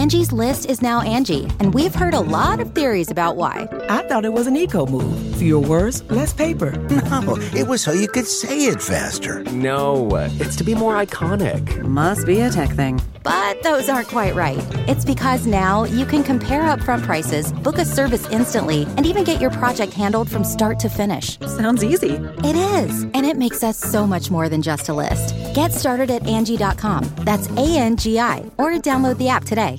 Angie's List is now Angie, and we've heard a lot of theories about why. I thought it was an eco move. Fewer words, less paper. No, it was so you could say it faster. No, it's to be more iconic. Must be a tech thing. But those aren't quite right. It's because now you can compare upfront prices, book a service instantly, and even get your project handled from start to finish. Sounds easy. It is, and it makes us so much more than just a list. Get started at Angie.com. That's ANGI, or download the app today.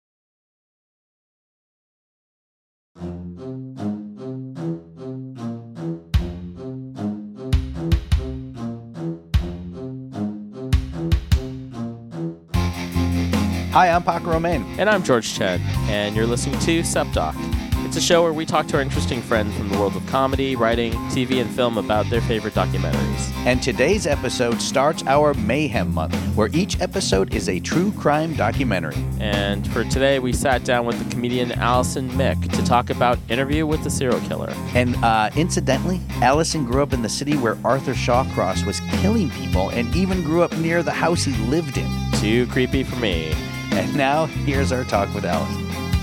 Hi, I'm Paco Romain. And I'm George Chen, and you're listening to SupDoc. It's a show where we talk to our interesting friends from the world of comedy, writing, TV, and film about their favorite documentaries. And today's episode starts our Mayhem Month, where each episode is a true crime documentary. And for today, we sat down with the comedian Allison Mick to talk about Interview with the Serial Killer. And incidentally, Allison grew up in the city where Arthur Shawcross was killing people and even grew up near the house he lived in. Too creepy for me. And now, here's our talk with Allison.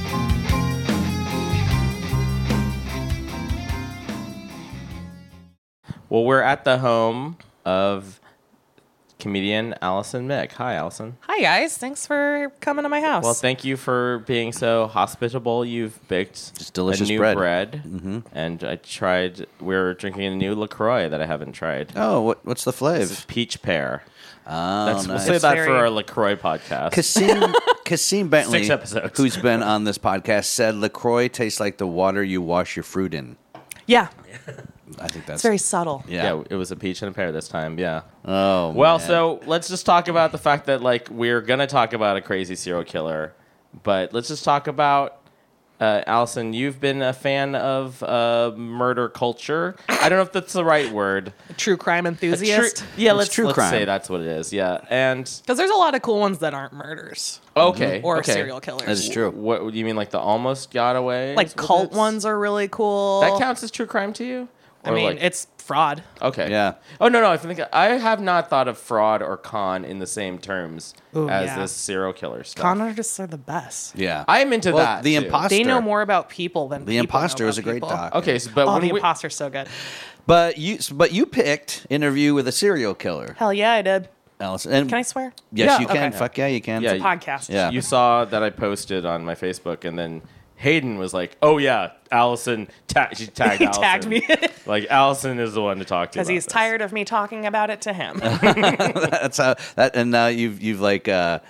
Well, we're at the home of comedian Allison Mick. Hi, Allison. Hi, guys. Thanks for coming to my house. Well, thank you for being so hospitable. You've baked Just delicious a new bread. Mm-hmm. And I tried, we're drinking a new LaCroix that I haven't tried. Oh, what's the flavor? This is peach pear. Oh, We'll nice. say that for our LaCroix podcast. Kassim Bentley, 6 episodes. who's been on this podcast, said LaCroix tastes like the water you wash your fruit in. Yeah. I think that's It's very subtle. Yeah, it was a peach and a pear this time, yeah. Oh, Well, man. so let's just talk about the fact that, like, we're going to talk about a crazy serial killer, but let's just talk about, Allison, you've been a fan of murder culture. I don't know if that's the right word. A true crime enthusiast. Let's true crime. say that's what it is, yeah. And, Because there's a lot of cool ones that aren't murders. okay. Or okay. serial killers. That is true. What you mean, like the almost got away? Like cult ones are really cool. That counts as true crime to you? I Or mean, like- it's fraud. Okay. Yeah. Oh, no. I have not thought of fraud or con in the same terms Ooh, as yeah. this serial killer stuff. Con artists are the best. Yeah. I'm into well, that, The too. Imposter. They know more about people than The people Imposter know is a about great people. doc. Okay, but Oh, when The we, Imposter's so good. But you picked Interview with a Serial Killer, Hell yeah, I did. Allison. And Can I swear? Yes, Yeah, you can. okay. Fuck yeah, you can. Yeah, It's a podcast. Yeah. you saw that I posted on my Facebook, and then Hayden was like, "Oh yeah, Allison." She tagged He Allison. tagged me. Like Allison is the one to talk to Because about he's this. tired of me talking about it to him. That's how that. And now you've like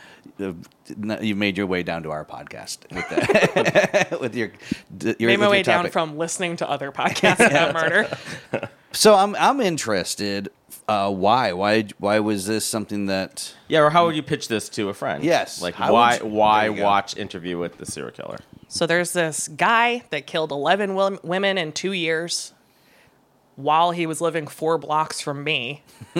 you've made your way down to our podcast with that. with your Made my way down topic. from listening to other podcasts about murder. So I'm interested. Why was this something that? Yeah, or how would you pitch this to a friend? Yes. Like How why would you- why there you go. watch Interview with the Serial Killer? So there's this guy that killed 11 women in 2 years while he was living 4 blocks from me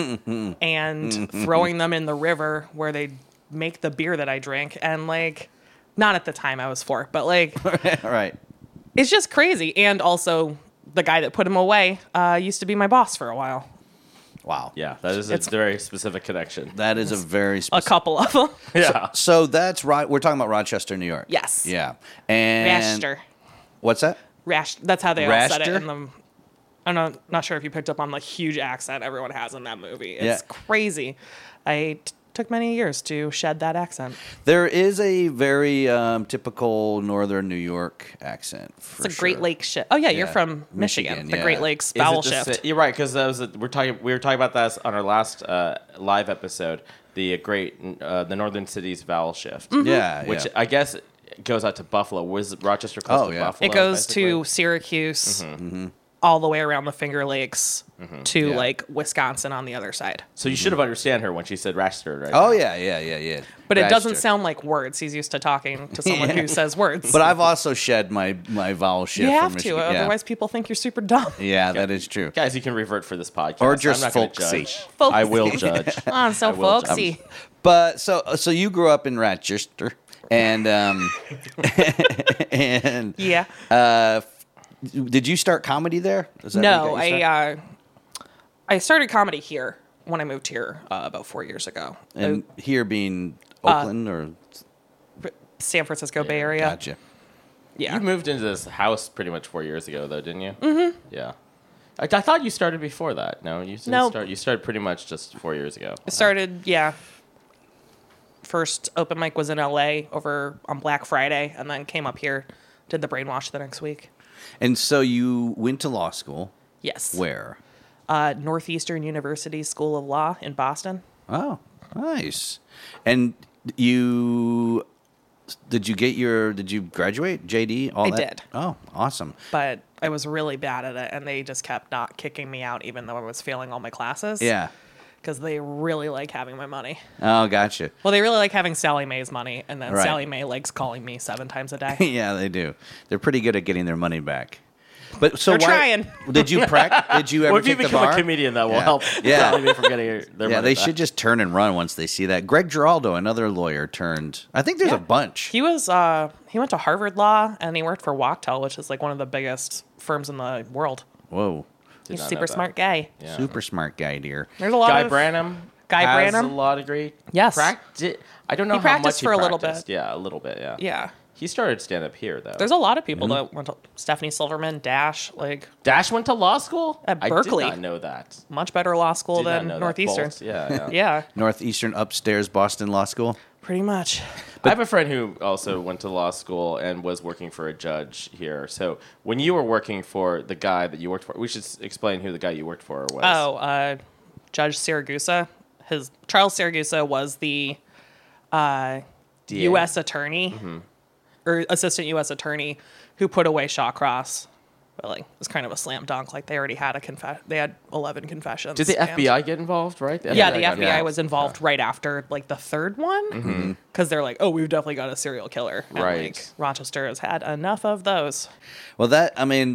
and throwing them in the river where they make the beer that I drink. And, like, not at the time I was 4, but, like, Right. it's just crazy. And also, the guy that put him away used to be my boss for a while. Wow. Yeah, that is a very specific connection. That is a very A specific. couple of them. Yeah. So that's right. We're talking about Rochester, New York. Yes. Yeah. And Rashter. what's that? That's how they all said it Rashter? in the. I'm not sure if you picked up on the huge accent everyone has in that movie. It's Yeah. crazy. I took many years to shed that accent. There is a very typical Northern New York accent. It's a Great Lakes shit. Oh yeah, you're Yeah. from Michigan, Michigan. The yeah. Great Lakes Is it vowel the shift. You're right, because we were talking about that on our last live episode. The the Northern Cities vowel shift, Yeah. which yeah. I guess goes out to Buffalo. Was Rochester close Oh, to yeah. Buffalo? It goes basically? to Syracuse, all the way around the Finger Lakes to Yeah. like Wisconsin on the other side. So you should have understand her when she said Rochester, right? Oh yeah. But it doesn't Rashter. sound like words. He's used to talking to someone who says words. But I've also shed my vowel shift. you from have to, Michigan. Yeah. otherwise people think you're super dumb. Yeah, that is true. Guys, you can revert for this podcast. Or just I'm not gonna folksy. judge. Folksy. I will judge. Oh, I'm so I will judge. folksy. But so you grew up in Rochester, and and Yeah. did you start comedy there? Is that No, where you got your start? I started comedy here when I moved here about 4 years ago. And here being Oakland or San Francisco Bay Area. Gotcha. Yeah. You moved into this house pretty much 4 years ago, though, didn't you? Mm-hmm. Yeah. I thought you started before that. No, you didn't Nope. start. You started pretty much just 4 years ago. I started, first open mic was in LA over on Black Friday, and then came up here, did the Brainwash the next week. And so you went to law school. Yes. Where? Northeastern University School of Law in Boston. Oh, nice. And did you graduate JD? All I that? did. Oh, awesome. But I was really bad at it, and they just kept not kicking me out, even though I was failing all my classes. Yeah. Because they really like having my money. Oh, gotcha. Well, they really like having Sally Mae's money, and then Right. Sally Mae likes calling me 7 times a day. Yeah, they do. They're pretty good at getting their money back. But so They're why, trying. Did you practice? Did you ever Well, if you take the become bar? a comedian, that will Yeah. help. Yeah. Sally Mae from getting their Yeah, money they back. should just turn and run once they see that. Greg Giraldo, another lawyer, turned. I think there's a bunch. He was he went to Harvard Law, and he worked for Wachtell, which is like one of the biggest firms in the world. Whoa, He's a not know super that. smart guy. Yeah. super smart guy, dear. There's a lot Guy of Branum. Guy has Branum? a law degree. Yes. I don't know He how practiced much for he a little practiced. bit. Yeah, a little bit. Yeah. Yeah. He started stand up here though. There's a lot of people Mm-hmm. that went to Stephanie Silverman, Dash, like Dash went to law school At Berkeley. I did not know that. much better law school Did not than know that. Northeastern. Both. Yeah. Yeah, Northeastern upstairs Boston Law School. pretty much. I have a friend who also went to law school and was working for a judge here. So when you were working for the guy that you worked for, we should explain who the guy you worked for was. Oh, Judge Siragusa. Charles Siragusa was the DA? U.S. attorney or assistant U.S. attorney who put away Shawcross. But like, it was kind of a slam dunk. Like they already had they had 11 confessions. Did the and- FBI get involved? Right? Yeah, the got FBI involved. was involved right after like the third one because they're like, oh, we've definitely got a serial killer. And, Right. Like, Rochester has had enough of those. Well,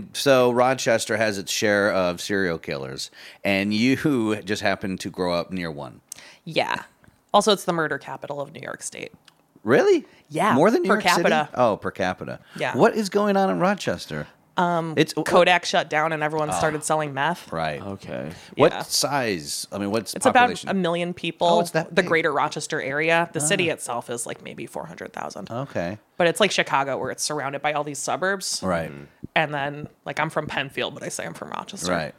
so Rochester has its share of serial killers, and you just happen to grow up near one. Yeah. Also, it's the murder capital of New York State. Really? Yeah, More than New per York City? capita. Oh, per capita. Yeah. What is going on in Rochester? It's Kodak shut down and everyone started selling meth. Right. Okay. What Yeah. size? I mean, what's It's about population? 1 million people. Oh, it's that the big. greater Rochester area. The city itself is like maybe 400,000. Okay. But it's like Chicago where it's surrounded by all these suburbs. Right. And then like I'm from Penfield, but I say I'm from Rochester. Right.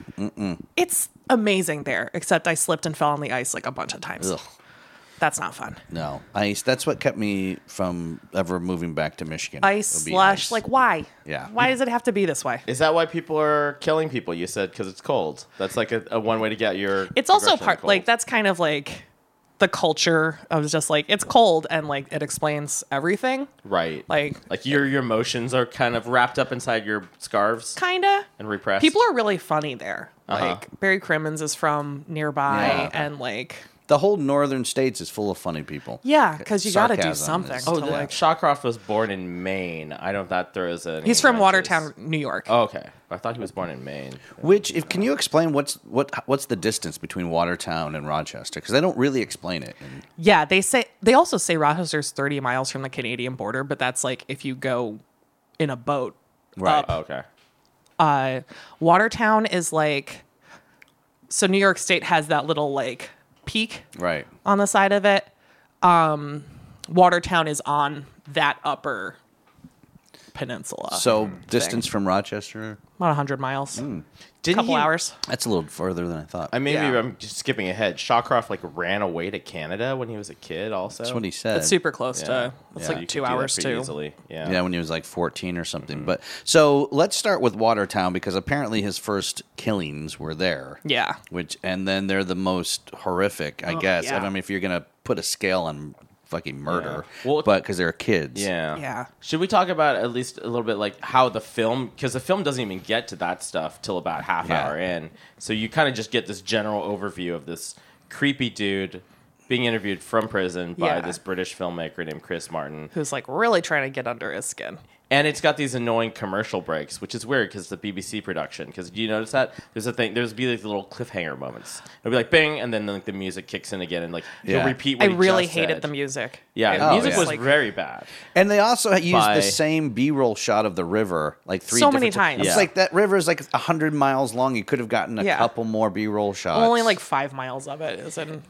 It's amazing there, except I slipped and fell on the ice like a bunch of times. Ugh. That's not fun. No. Ice. That's what kept me from ever moving back to Michigan. Ice, Would be slush, ice. like why? Yeah. Why does it have to be this way? Is that why people are killing people? You said because it's cold. That's like a one way to get your. It's also aggression in the part cold. like that's kind of like the culture of just like it's cold and like it explains everything. right. Like your emotions are kind of wrapped up inside your scarves kinda. and repressed. People are really funny there. Uh-huh. Like Barry Crimmins is from nearby, Yeah. and like The whole northern states is full of funny people. yeah, because you got to do Sarcasm something. is- to, Oh, like, Shawcroft was born in Maine. I don't. That throws any. he's from wrenches. Watertown, New York. Oh, okay. I thought he was born in Maine. Can you explain what's the distance between Watertown and Rochester? Because they don't really explain it. And Yeah, they also say Rochester's 30 miles from the Canadian border, but that's like if you go in a boat. Right. Oh, okay. Watertown is like so New York State has that little like peak right. on the side of it. Watertown is on that upper peninsula. So distance from Rochester? about 100 miles. Didn't Couple he- hours. That's a little further than I thought. I mean, maybe Yeah. I'm just skipping ahead. Shawcroft like ran away to Canada when he was a kid. Also, That's what he said. It's super close Yeah. to. It's Yeah, you like could 2 do that hours pretty too. Easily. Yeah. Yeah, when he was like 14 or something. But so let's start with Watertown because apparently his first killings were there. Yeah. And then they're the most horrific, I guess. yeah. I mean, if you're gonna put a scale on fucking murder, Yeah. Well, but because they're kids. Yeah. Yeah. Should we talk about at least a little bit like how the film, because the film doesn't even get to that stuff till about half Yeah. hour in. So you kind of just get this general overview of this creepy dude being interviewed from prison by Yeah. this British filmmaker named Chris Martin. Who's like really trying to get under his skin. And it's got these annoying commercial breaks, which is weird because it's a BBC production. Because do you notice that there's a thing? There's be like little cliffhanger moments. It'll be like bing, and then like the music kicks in again, and like he'll Yeah. repeat. I What he really just hated said. the music. Yeah, It the music yeah. was like, very bad. And they also used By- the same B-roll shot of the river, like three So different many times. It's Yeah. like that river is like 100 miles long. You could have gotten a Yeah. couple more B-roll shots. only like 5 miles of it is in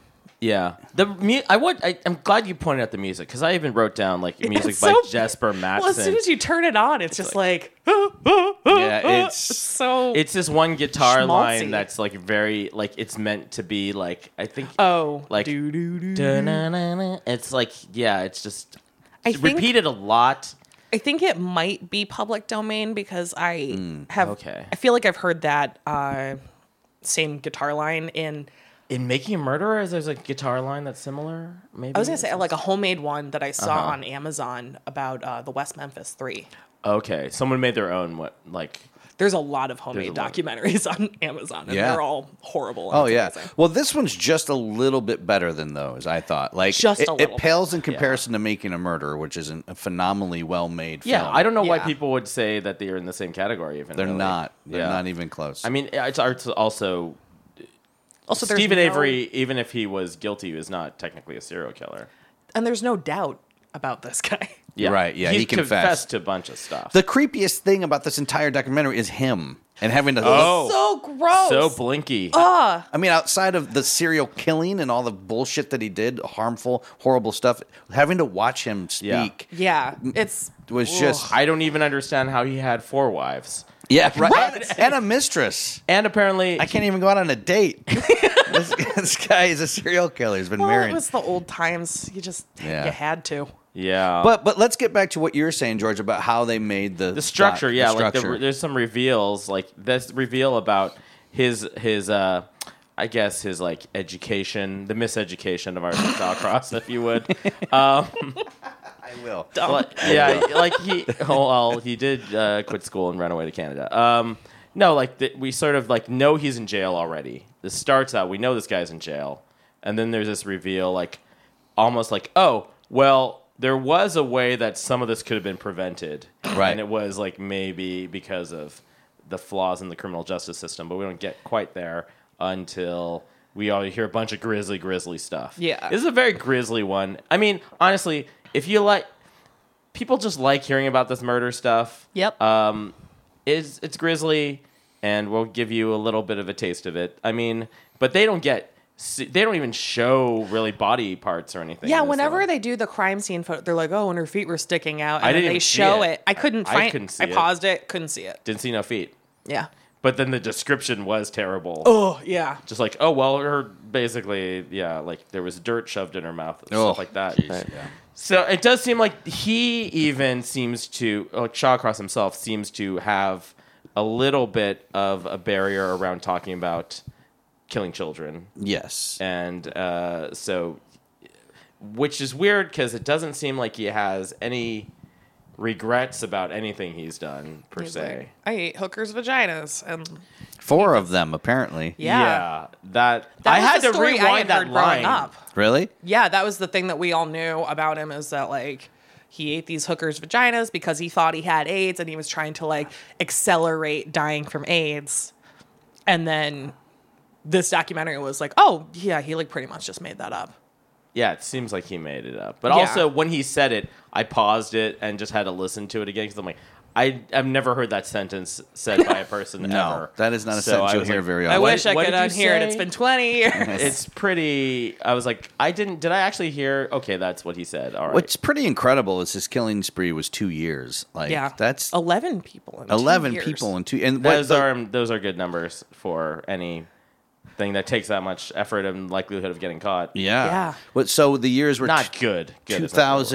Yeah, I'm glad you pointed out the music because I even wrote down like music It's by so- Jesper Mattson. Well, as soon as you turn it on, it's just like Yeah, it's so. it's this one guitar Schmaltzy. line that's like very like it's meant to be like I think oh, like doo-doo-doo. da-na-na-na. It's like it's just I it's think- repeated a lot. I think it might be public domain because I have. okay. I feel like I've heard that same guitar line in. In Making a Murderer, there's a guitar line that's similar. Maybe I was gonna say like a homemade one that I saw on Amazon about the West Memphis 3. okay. Someone made their own. What like There's a lot of homemade There's a lot. documentaries on Amazon, and Yeah. they're all horrible. and Oh it's yeah. amazing. Well, this one's just a little bit better than those. I thought. Like Just a it little pales in comparison to Making a Murderer, which is a phenomenally well-made film. yeah. I don't know why Yeah. people would say that they are in the same category. Even They're really. not. They're Yeah. not even close. I mean, it's also Also, there's Stephen no- Avery. Even if he was guilty, is not technically a serial killer. and there's no doubt about this guy. Yeah. Right, yeah, He he confessed. confessed to a bunch of stuff. the creepiest thing about this entire documentary is him and having to. So gross. So blinky. I mean, outside of the serial killing and all the bullshit that he did, harmful, horrible stuff, having to watch him speak Yeah, it's was just. I don't even understand how he had 4 wives. Yeah, right. And a mistress. And apparently, I can't even go out on a date. this guy is a serial killer. He's been well, married. it was the old times. You had to. Yeah. But let's get back to what you were saying, George, about how they made the structure, the yeah, structure. like there's some reveals, like this reveal about his I guess his like education, the miseducation of Arthur Shawcross, if you would. I will. Yeah, like he did quit school and run away to Canada. No, like we sort of like know he's in jail already. This starts out, we know this guy's in jail, and then there's this reveal, like almost like, oh, well, there was a way that some of this could have been prevented, Right. And it was like maybe because of the flaws in the criminal justice system, but we don't get quite there until we all hear a bunch of grisly stuff. Yeah. This is a very grisly one. I mean, honestly, if you like, people just like hearing about this murder stuff. Yep. It's grisly, and we'll give you a little bit of a taste of it. I mean, but they don't even show really body parts or anything. Yeah, in this whenever one. they do the crime scene photo, they're like, "Oh, and her feet were sticking out," and I then didn't they even see show it. it. I couldn't I find. couldn't see I it. paused it, couldn't see it. didn't see no feet, Yeah. but then the description was terrible. Oh, yeah. Just like, oh well, her basically, yeah, like there was dirt shoved in her mouth and Oh, stuff like that. jeez, Right. yeah. So it does seem like he even seems to, Shawcross himself seems to have a little bit of a barrier around talking about killing children. Yes. And so, which is weird because it doesn't seem like he has any regrets about anything he's done, per He's se. like, I ate hookers' vaginas, and 4 of them, apparently. yeah. That That I was had the to story I rewind had that heard growing line. up. Really? Yeah, that was the thing that we all knew about him is that like he ate these hookers' vaginas because he thought he had AIDS and he was trying to like accelerate dying from AIDS. And then this documentary was like, oh yeah, he like pretty much just made that up. Yeah, it seems like he made it up. But Yeah. also, when he said it, I paused it and just had to listen to it again because I'm like, I've never heard that sentence said by a person No, ever. that is not a So sentence I you'll was hear like, very I often. wish I what could did you unhear it. It's say? been 20 years. It's pretty. I was like, did I actually hear? Okay, that's what he said. All right. What's pretty incredible is his killing spree was 2 years. Like Yeah, that's 11 people. In 11 2 years. people in 2. And those are good numbers for anything that takes that much effort and likelihood of getting caught. yeah. Yeah. What? So the years were Not good. Good is not the word.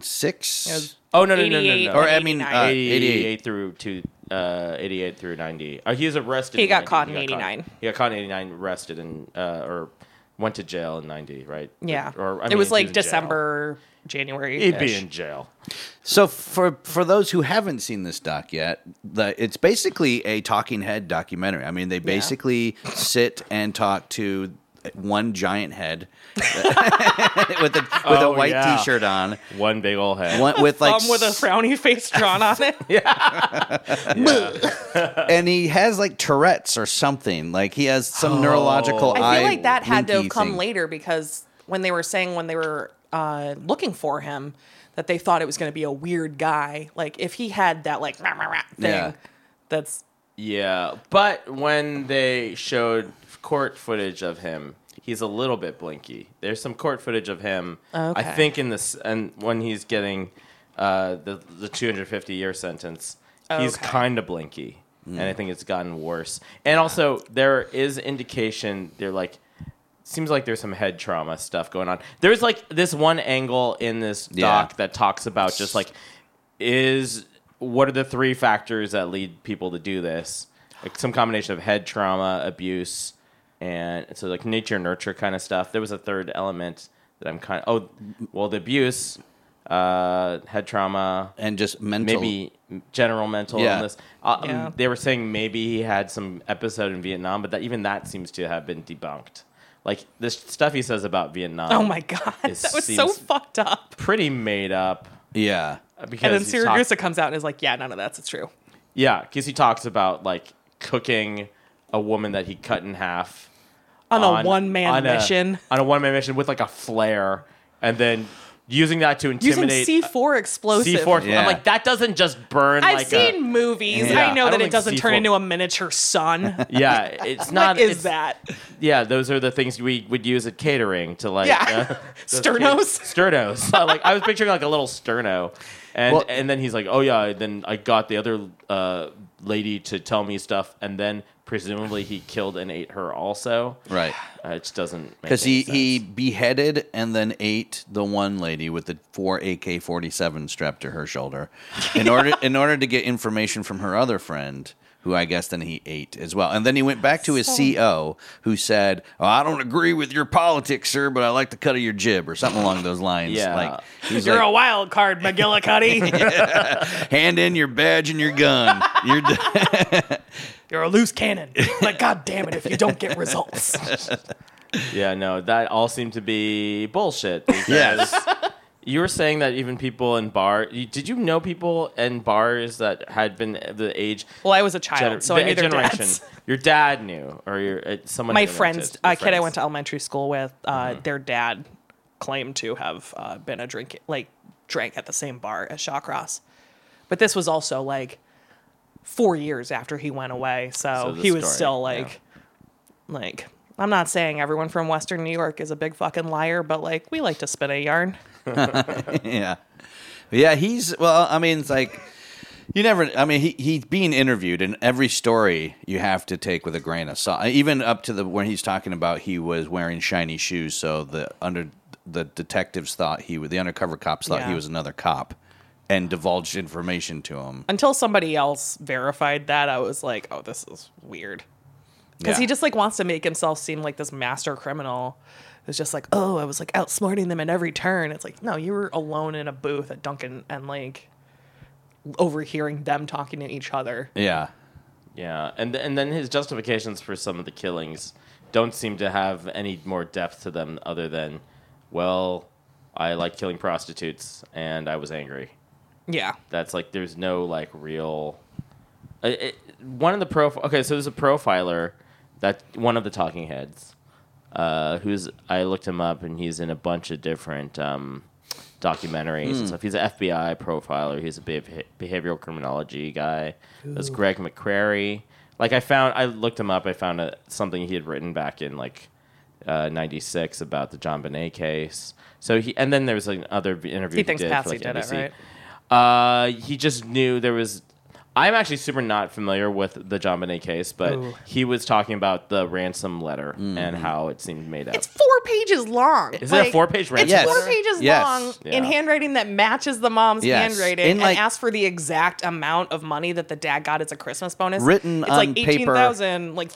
2006. Oh no 88 no. Or I mean, 89. 88. through 88 through 90. He was arrested. He in got 90. caught in 89. He got caught in 89, arrested, and or went to jail in 90, right? Yeah. Or I it mean, was he like in jail. December, January. He'd be in jail. So for those who haven't seen this doc yet, it's basically a talking head documentary. I mean, they basically sit and talk to one giant head with a white yeah. T-shirt on, One big old head. one, with like with a frowny face drawn on it. and he has like Tourette's or something. Like he has some neurological. I feel like that had to have blinky come thing. later because when they were looking for him, that they thought it was going to be a weird guy. Like if he had that like rah, rah, rah thing, Yeah. that's Yeah, but when they showed court footage of him, he's a little bit blinky. There's some court footage of him. Okay. I think in this, and when he's getting the 250-year sentence, he's Okay. kind of blinky, and I think it's gotten worse. And also, there is indication they're like. Seems like there's some head trauma stuff going on. There's like this one angle in this doc that talks about just like what are the 3 factors that lead people to do this? Like some combination of head trauma, abuse, and so like nature nurture kind of stuff. There was a third element that I'm the abuse, head trauma, And just mental. maybe general mental Yeah. illness. Yeah. They were saying maybe he had some episode in Vietnam, but even that seems to have been debunked. Like this stuff he says about Vietnam. Oh my god, that was so seems fucked up. pretty made up. Yeah. Because And then he's Siragusa comes out and is like, "Yeah, none of that's true." Yeah, because he talks about like cooking a woman that he cut in half On a one-man mission. On a one-man mission with like a flare, and then using that to Using intimidate C4 explosive. C4. Yeah. I'm like, that doesn't just burn. I've like seen movies. Yeah, I know I that don't it doesn't think turn C4 into a miniature sun. Yeah, it's not. What is it's, that? Yeah, those are the things we would use at catering to like. Yeah. those Sternos? kids- Sternos. Like I was picturing like a little sterno, and then he's like, oh yeah, then I got the other lady to tell me stuff, and then presumably he killed and ate her also. Right. It just doesn't make Because any he sense. beheaded and then ate the one lady with the 4 AK-47 strapped to her shoulder in order to get information from her other friend, who I guess then he ate as well. And then he went back to his CO, who said, "Oh, I don't agree with your politics, sir, but I like the cut of your jib," or something along those lines. Yeah. Like, he's You're like, a wild card, McGillicuddy. hand in your badge and your gun. You're You're a loose cannon. Like, God damn it, if you don't get results. Yeah, no, that all seemed to be bullshit. Yes. You were saying that even people in did you know people in bars that had been the age? Well, I was a child, so I knew their dads. Your dad knew, or someone. My you friends, your kid I friends. went to elementary school with, their dad claimed to have been drank at the same bar as Shawcross. But this was also like 4 years after he went away, so the he was story, still yeah. like, I'm not saying everyone from Western New York is a big fucking liar, but like we like to spin a yarn. Yeah. Yeah, it's like you never he's being interviewed, and every story you have to take with a grain of salt. Even up to when he's talking about he was wearing shiny shoes, so the detectives thought the undercover cops thought he Yeah. was another cop and divulged information to him. Until somebody else verified that, I was like, oh, this is weird. Because he just like wants to make himself seem like this master criminal. It's just like, oh, I was like outsmarting them at every turn. It's like, no, you were alone in a booth at Dunkin' and like overhearing them talking to each other. Yeah. Yeah, and then his justifications for some of the killings don't seem to have any more depth to them other than, well, I like killing prostitutes and I was angry. Yeah. That's like there's no like real. One of the okay, so there's a profiler that one of the talking heads, I looked him up and he's in a bunch of different documentaries and stuff. He's an FBI profiler. He's a behavioral criminology guy. That's Greg McCrary. Like I looked him up. I found something he had written back in like 96 about the John Bonet case. So and then there was like another interview He thinks did Patsy for, like, did it, NBC. right? He just knew there was. I'm actually super not familiar with the John Bonet case, but he was talking about the ransom letter and how it seemed made up. It's 4 pages long. Is it a 4-page ransom Yes. It's letter? 4 pages Yes. long in Yeah. handwriting that matches the mom's Yes. handwriting In, and like- asks for the exact amount of money that the dad got as a Christmas bonus. Written it's on like paper. $18,000, like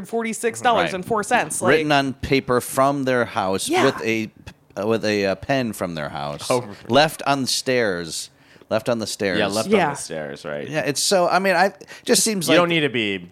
$346.04. Like, Written on paper from their house Yeah. with a pen from their house. Oh, really? Left on the stairs. Left on the stairs. Yeah, left Yeah. on the stairs, right? Yeah, it's so. Just seems You like don't need to be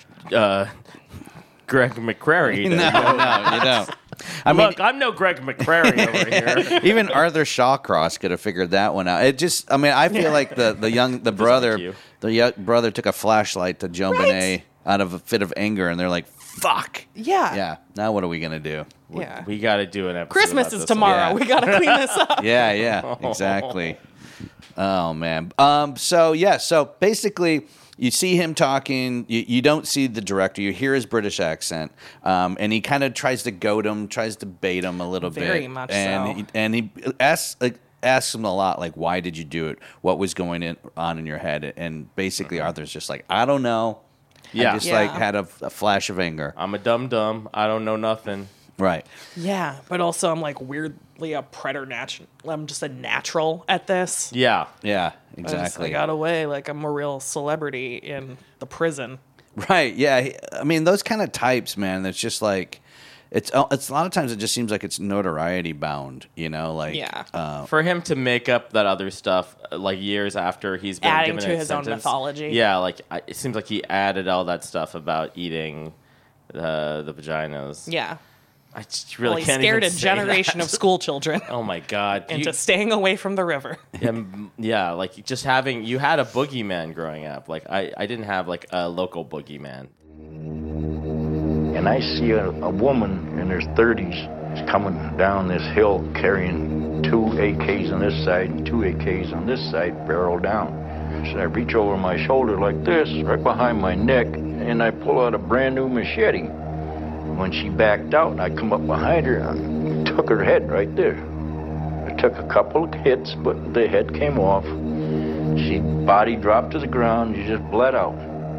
Greg McCrary. to- No, you don't. I mean, Look, I'm no Greg McCrary over here. even Arthur Shawcross could have figured that one out. It just, I feel like the brother, you. brother took a flashlight to Joe Bonet out of a fit of anger, and they're like, "Fuck." yeah. Yeah. Now what are we gonna do? Yeah. We got to do an episode. Christmas about is this tomorrow. Yeah. We got to clean this up. Yeah. Exactly. Oh man. So basically, you see him talking. You don't see the director. You hear his British accent, and he kind of tries to goad him, tries to bait him a little bit. Very much and so. He asks him a lot, like, why did you do it? What was going on in your head? And basically, Arthur's just like, I don't know. Yeah. I just like had a flash of anger. I'm a dum-dum. I don't know nothing. Right. Yeah, but also I'm like weirdly a I'm just a natural at this. Yeah. Yeah, I exactly. got away like I'm a real celebrity in the prison. Right. Yeah. I mean, those kind of types, man. That's just like it's a lot of times it just seems like it's notoriety bound. You know, like For him to make up that other stuff like years after he's been Adding given to a his own sentence. mythology. Yeah, like it seems like he added all that stuff about eating the vaginas. Yeah. I just really He can't scared even a say generation that. of school children Oh my god! into staying away from the river. Yeah, like just having you had a boogeyman growing up. Like I didn't have like a local boogeyman. And I see a woman in her 30s coming down this hill carrying 2 AKs on this side and 2 AKs on this side, barrel down. So I reach over my shoulder like this, right behind my neck, and I pull out a brand new machete. When she backed out, I come up behind her and took her head right there. I took a couple of hits, but the head came off. She body dropped to the ground. She just bled out.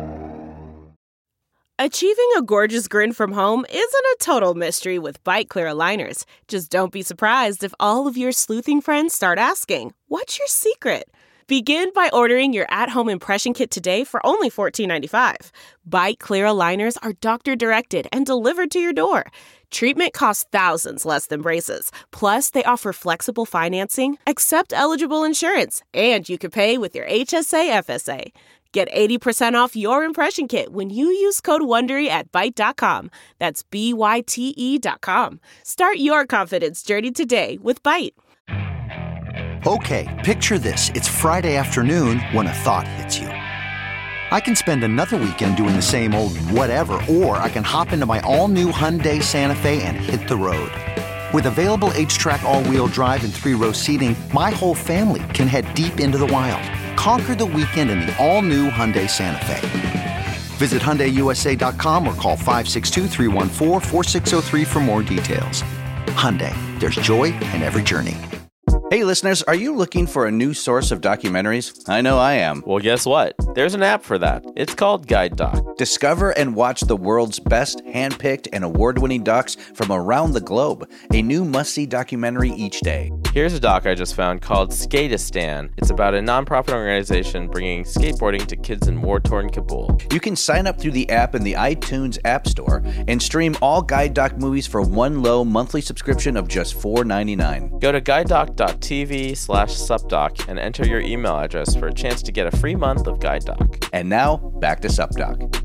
Achieving a gorgeous grin from home isn't a total mystery with Byte Clear aligners. Just don't be surprised if all of your sleuthing friends start asking, "What's your secret?" Begin by ordering your at-home impression kit today for only $14.95. Byte Clear aligners are doctor-directed and delivered to your door. Treatment costs thousands less than braces. Plus, they offer flexible financing, accept eligible insurance, and you can pay with your HSA FSA. Get 80% off your impression kit when you use code WONDERY at Byte.com. That's BYTE.com. Start your confidence journey today with Byte. Okay, picture this. It's Friday afternoon when a thought hits you. I can spend another weekend doing the same old whatever, or I can hop into my all-new Hyundai Santa Fe and hit the road. With available H-Track all-wheel drive and 3-row seating, my whole family can head deep into the wild. Conquer the weekend in the all-new Hyundai Santa Fe. Visit HyundaiUSA.com or call 562-314-4603 for more details. Hyundai, there's joy in every journey. Hey, listeners, are you looking for a new source of documentaries? I know I am. Well, guess what? There's an app for that. It's called Guide Doc. Discover and watch the world's best hand-picked and award-winning docs from around the globe. A new must-see documentary each day. Here's a doc I just found called Skateistan. It's about a nonprofit organization bringing skateboarding to kids in war-torn Kabul. You can sign up through the app in the iTunes App Store and stream all Guide Doc movies for one low monthly subscription of just $4.99. Go to guidedoc.tv/supdoc and enter your email address for a chance to get a free month of Guide Doc. And now, back to SupDoc.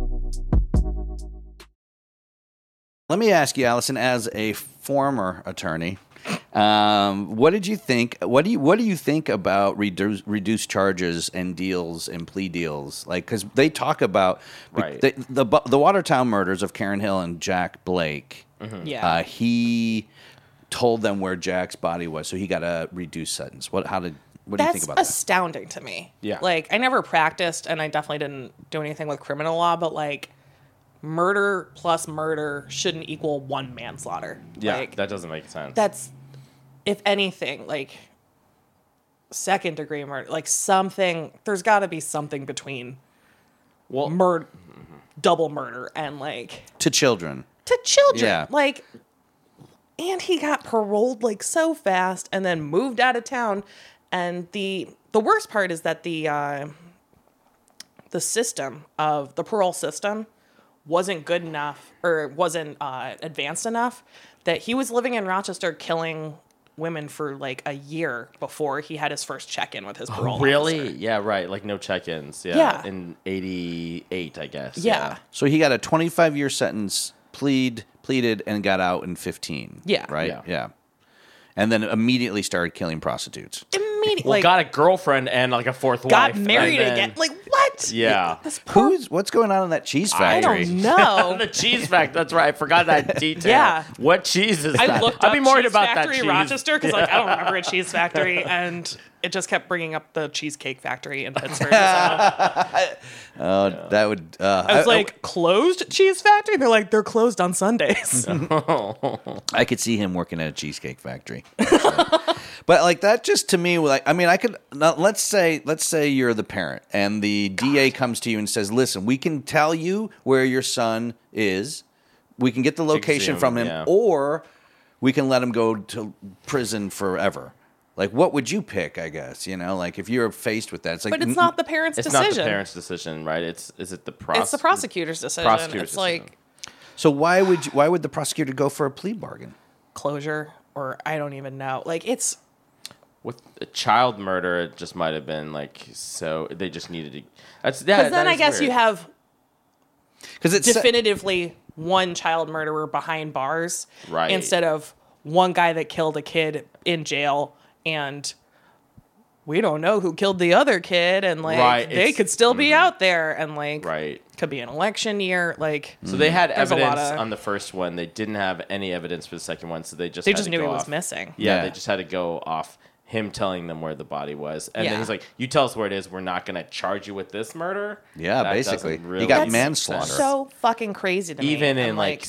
Let me ask you, Allison, as a former attorney, what did you think? What do you think about reduced charges and deals and plea deals? Like, because they talk about the Watertown murders of Karen Hill and Jack Blake. Mm-hmm. Yeah, he told them where Jack's body was, so he got a reduced sentence. What do you think about that? That's astounding to me. Yeah, like I never practiced, and I definitely didn't do anything with criminal law, but like, murder plus murder shouldn't equal one manslaughter. Yeah, like, that doesn't make sense. That's, if anything, like second degree murder, like something. There's got to be something between double murder and like to children. Yeah, like, and he got paroled like so fast, and then moved out of town. And the worst part is that the system of the parole system wasn't good enough, or wasn't advanced enough, that he was living in Rochester killing women for like a year before he had his first check-in with his parole Really? officer. Yeah, right. Like no check-ins. Yeah. In 88, I guess. Yeah. So he got a 25-year sentence, pleaded, and got out in 15. Yeah. Right? Yeah. Yeah. And then immediately started killing prostitutes. Immediately. Well, got a girlfriend and like a fourth got wife. married and then- again. Like, what? Yeah. What's going on in that cheese I factory? don't know. The cheese factory. That's right. I forgot that detail. Yeah. What cheese is that? I looked I'd up be worried cheese about factory that cheese. Rochester because like I don't remember a cheese factory, and it just kept bringing up the Cheesecake Factory in Pittsburgh. That would. I was like, closed cheese factory? They're like, they're closed on Sundays. I could see him working at a Cheesecake Factory. But like that, just to me, like I mean, I could. Now, let's say you're the parent, and the DA comes to you and says, "Listen, we can tell you where your son is. We can get the location from him, or we can let him go to prison forever." Like, what would you pick? I guess like if you're faced with that, it's like, but it's not the parent's decision. It's not the parent's decision, right? Is it the It's the prosecutor's decision. It's like, so why would the prosecutor go for a plea bargain? Closure, or I don't even know. Like it's. With a child murder, it just might have been like so they just needed to. Because then I guess weird. you have because it's definitively one child murderer behind bars, right? Instead of one guy that killed a kid in jail, and we don't know who killed the other kid, and like they could still be out there, and like could be an election year, like. So they had evidence on the first one. They didn't have any evidence for the second one, so they just knew he was missing. Yeah, they just had to go off him telling them where the body was. And then he's like, you tell us where it is, we're not going to charge you with this murder. Yeah, that basically. Really he got manslaughter. So fucking crazy to me. Even in like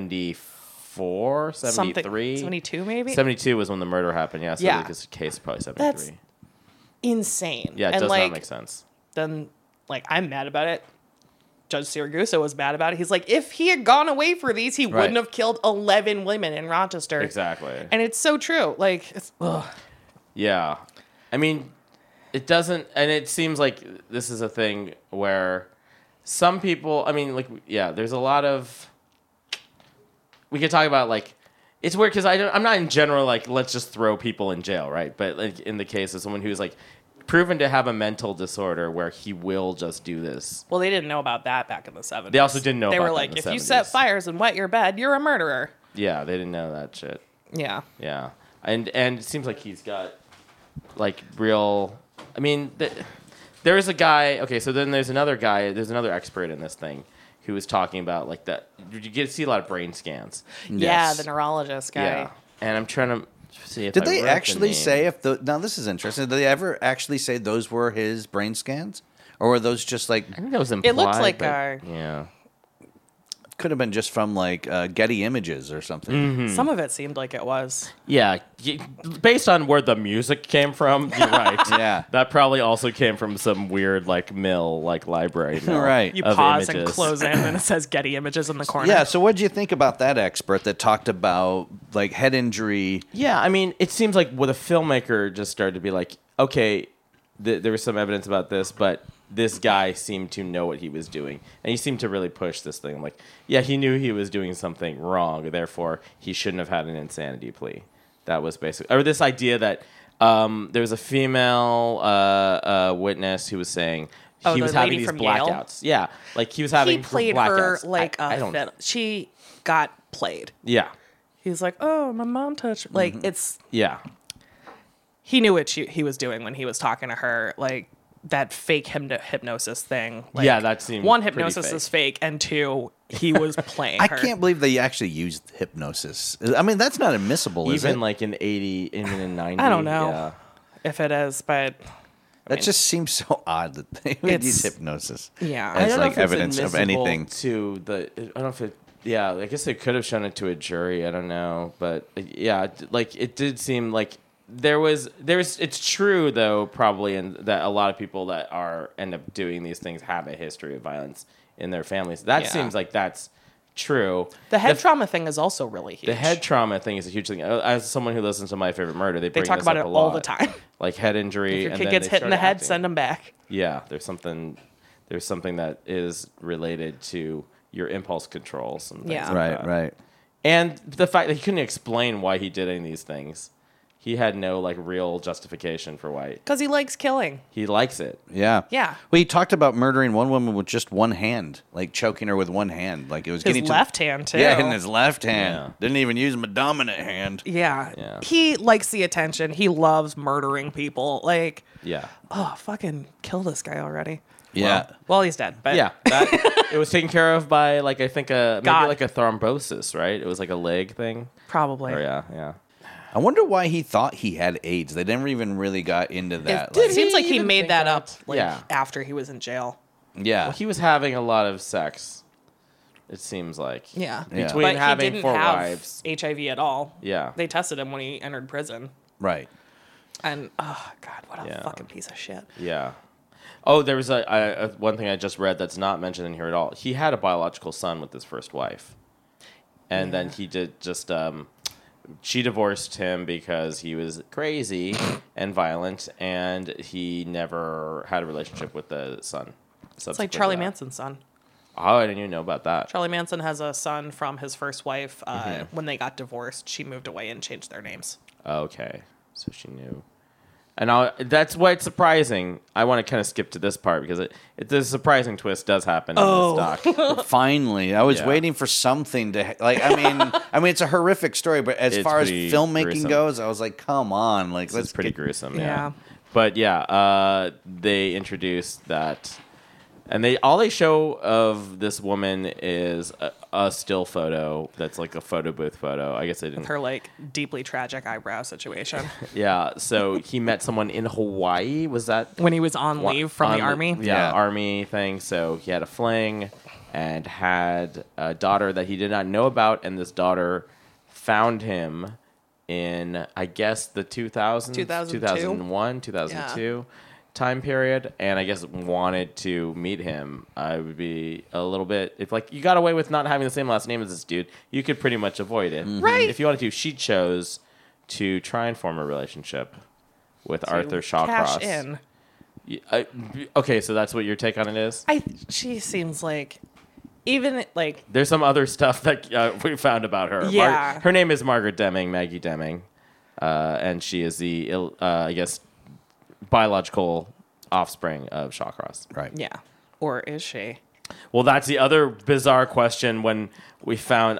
74, 73? 72 maybe? 72 was when the murder happened, yeah. So his case is probably 73. That's insane. Yeah, it does not make sense. Then, like, I'm mad about it. Judge Siragusa was mad about it. He's like, if he had gone away for these, he wouldn't have killed 11 women in Rochester. Exactly. And it's so true. Like, it's, ugh. Yeah. I mean, it doesn't, and it seems like this is a thing where some people, I mean, like, yeah, there's a lot of, we could talk about, like, it's weird because I'm not in general, like, let's just throw people in jail, right? But, like, in the case of someone who's, like, proven to have a mental disorder where he will just do this. Well, they didn't know about that back in the 70s. They also didn't know they about were that like, in the if 70s. you set fires and wet your bed, you're a murderer. Yeah, they didn't know that shit. Yeah. Yeah. And it seems like he's got, like, real... I mean, there is a guy... Okay, so then there's another guy, there's another expert in this thing who was talking about, like, that... You get to see a lot of brain scans. Yeah, the neurologist guy. Yeah. And I'm trying to see if Did they actually say if the... Now, this is interesting. Did they ever actually say those were his brain scans? Or were those just, like... I think that was implied. It looks like yeah. Could have been just from like Getty Images or something. Mm-hmm. Some of it seemed like it was. Yeah, based on where the music came from, you're right. Yeah, that probably also came from some weird like mill, like library. Mill right. You pause and close in, and it says Getty Images in the corner. Yeah. So what did you think about that expert that talked about like head injury? Yeah, I mean, it seems like with a filmmaker just started to be like, okay, there was some evidence about this, but this guy seemed to know what he was doing. And he seemed to really push this thing. Like, yeah, he knew he was doing something wrong. Therefore, he shouldn't have had an insanity plea. That was basically... Or this idea that there was a female witness who was saying he was having these blackouts. Yale? Yeah. Like, he was having blackouts. He played her like a fiddle. She got played. Yeah. He's like, oh, my mom touched... Like, it's... Yeah. He knew what he was doing when he was talking to her. Like... that fake hypnosis thing. Like, yeah, that seemed one, hypnosis is fake, and two, he was playing I can't believe they actually used hypnosis. I mean, that's not admissible, is it? Even like in 80, even in 90. I don't know if it is, but... That just seems so odd that they would use hypnosis. Yeah. As like evidence of anything. To the, I don't know if it... Yeah, I guess they could have shown it to a jury. I don't know. But yeah, like it did seem like... There's it's true though probably that a lot of people that end up doing these things have a history of violence in their families. That seems like that's true. The head trauma thing is also really huge. The head trauma thing is a huge thing. As someone who listens to My Favorite Murder, they talk about it all the time. Like head injury. If your kid gets hit in the head, send them back. Yeah, there's something that is related to your impulse controls and things like that. Right. And the fact that he couldn't explain why he did any of these things. He had no like real justification for why. Because he likes killing. He likes it. Yeah. Yeah. Well, he talked about murdering one woman with just one hand, like choking her with one hand, like it was his left hand too. Yeah, in his left hand. Yeah. Didn't even use my dominant hand. Yeah. He likes the attention. He loves murdering people. Like, oh, fucking kill this guy already. Yeah. Well, he's dead. But yeah, it was taken care of by like I think maybe like a thrombosis, right? It was like a leg thing. Probably. Or, yeah. I wonder why he thought he had AIDS. They never even really got into that. It seems like he even made think that that? up after he was in jail. Yeah. Well, he was having a lot of sex. It seems like. Yeah. Between But having he didn't 4 have wives. HIV at all. Yeah. They tested him when he entered prison. Right. And, oh, God, what a fucking piece of shit. Yeah. Oh, there was a one thing I just read that's not mentioned in here at all. He had a biological son with his first wife. And then he did just... she divorced him because he was crazy and violent, and he never had a relationship with the son. It's like Charlie Manson's son. Oh, I didn't even know about that. Charlie Manson has a son from his first wife. When they got divorced, she moved away and changed their names. Okay, so she knew. And that's why it's surprising. I want to kind of skip to this part because the surprising twist does happen in this doc. Finally, I was waiting for something to like. I mean, it's a horrific story, but as far as filmmaking gruesome. goes, I was like, come on, like It's pretty gruesome. Yeah. But they introduced that, and they show of this woman is a still photo that's like a photo booth photo. I guess they didn't. Her like deeply tragic eyebrow situation. Yeah. So he met someone in Hawaii. Was that when he was on leave from the army? Yeah, army thing. So he had a fling and had a daughter that he did not know about, and this daughter found him in, I guess, the 2001, 2002 time period, and I guess wanted to meet him. I would be a little bit, if like you got away with not having the same last name as this dude, you could pretty much avoid it. Right. If you wanted to, she chose to try and form a relationship with Arthur Shawcross. Cash in. Okay, so that's what your take on it is? She seems like, even like... There's some other stuff that we found about her. Yeah. Her name is Margaret Deming, Maggie Deming, and she is the, I guess, biological offspring of Shawcross. Right. Yeah. Or is she? Well, that's the other bizarre question when I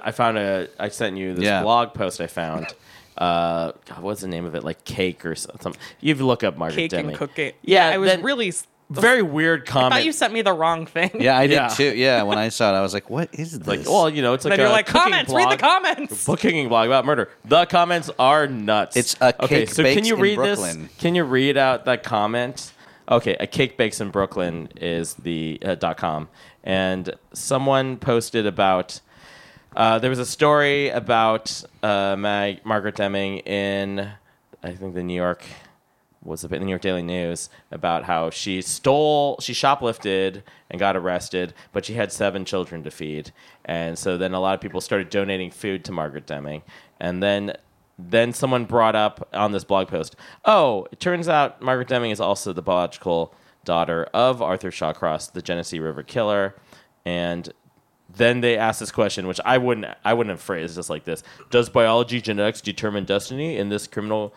sent you this blog post I found. God, what's the name of it? Like Cake or something. You look up Margaret Cake Deming. and Cookie. Yeah, I was really... Very weird comment. I thought you sent me the wrong thing. Yeah, I did too. Yeah, when I saw it, I was like, what is this? Like, well, you know, it's like then you're like, cooking comments, blog. read the comments. A cooking blog about murder. The comments are nuts. It's a cake so bakes can you in read Brooklyn. this? Can you read out that comment? Okay, a cake bakes in Brooklyn is the .com, and someone posted about. There was a story about Margaret Deming in, I think, the New York Daily News about how she shoplifted and got arrested, but she had 7 children to feed. And so then a lot of people started donating food to Margaret Deming. And then someone brought up on this blog post, oh, it turns out Margaret Deming is also the biological daughter of Arthur Shawcross, the Genesee River killer. And then they asked this question, which I wouldn't have phrased just like this. Does biology, genetics determine destiny in this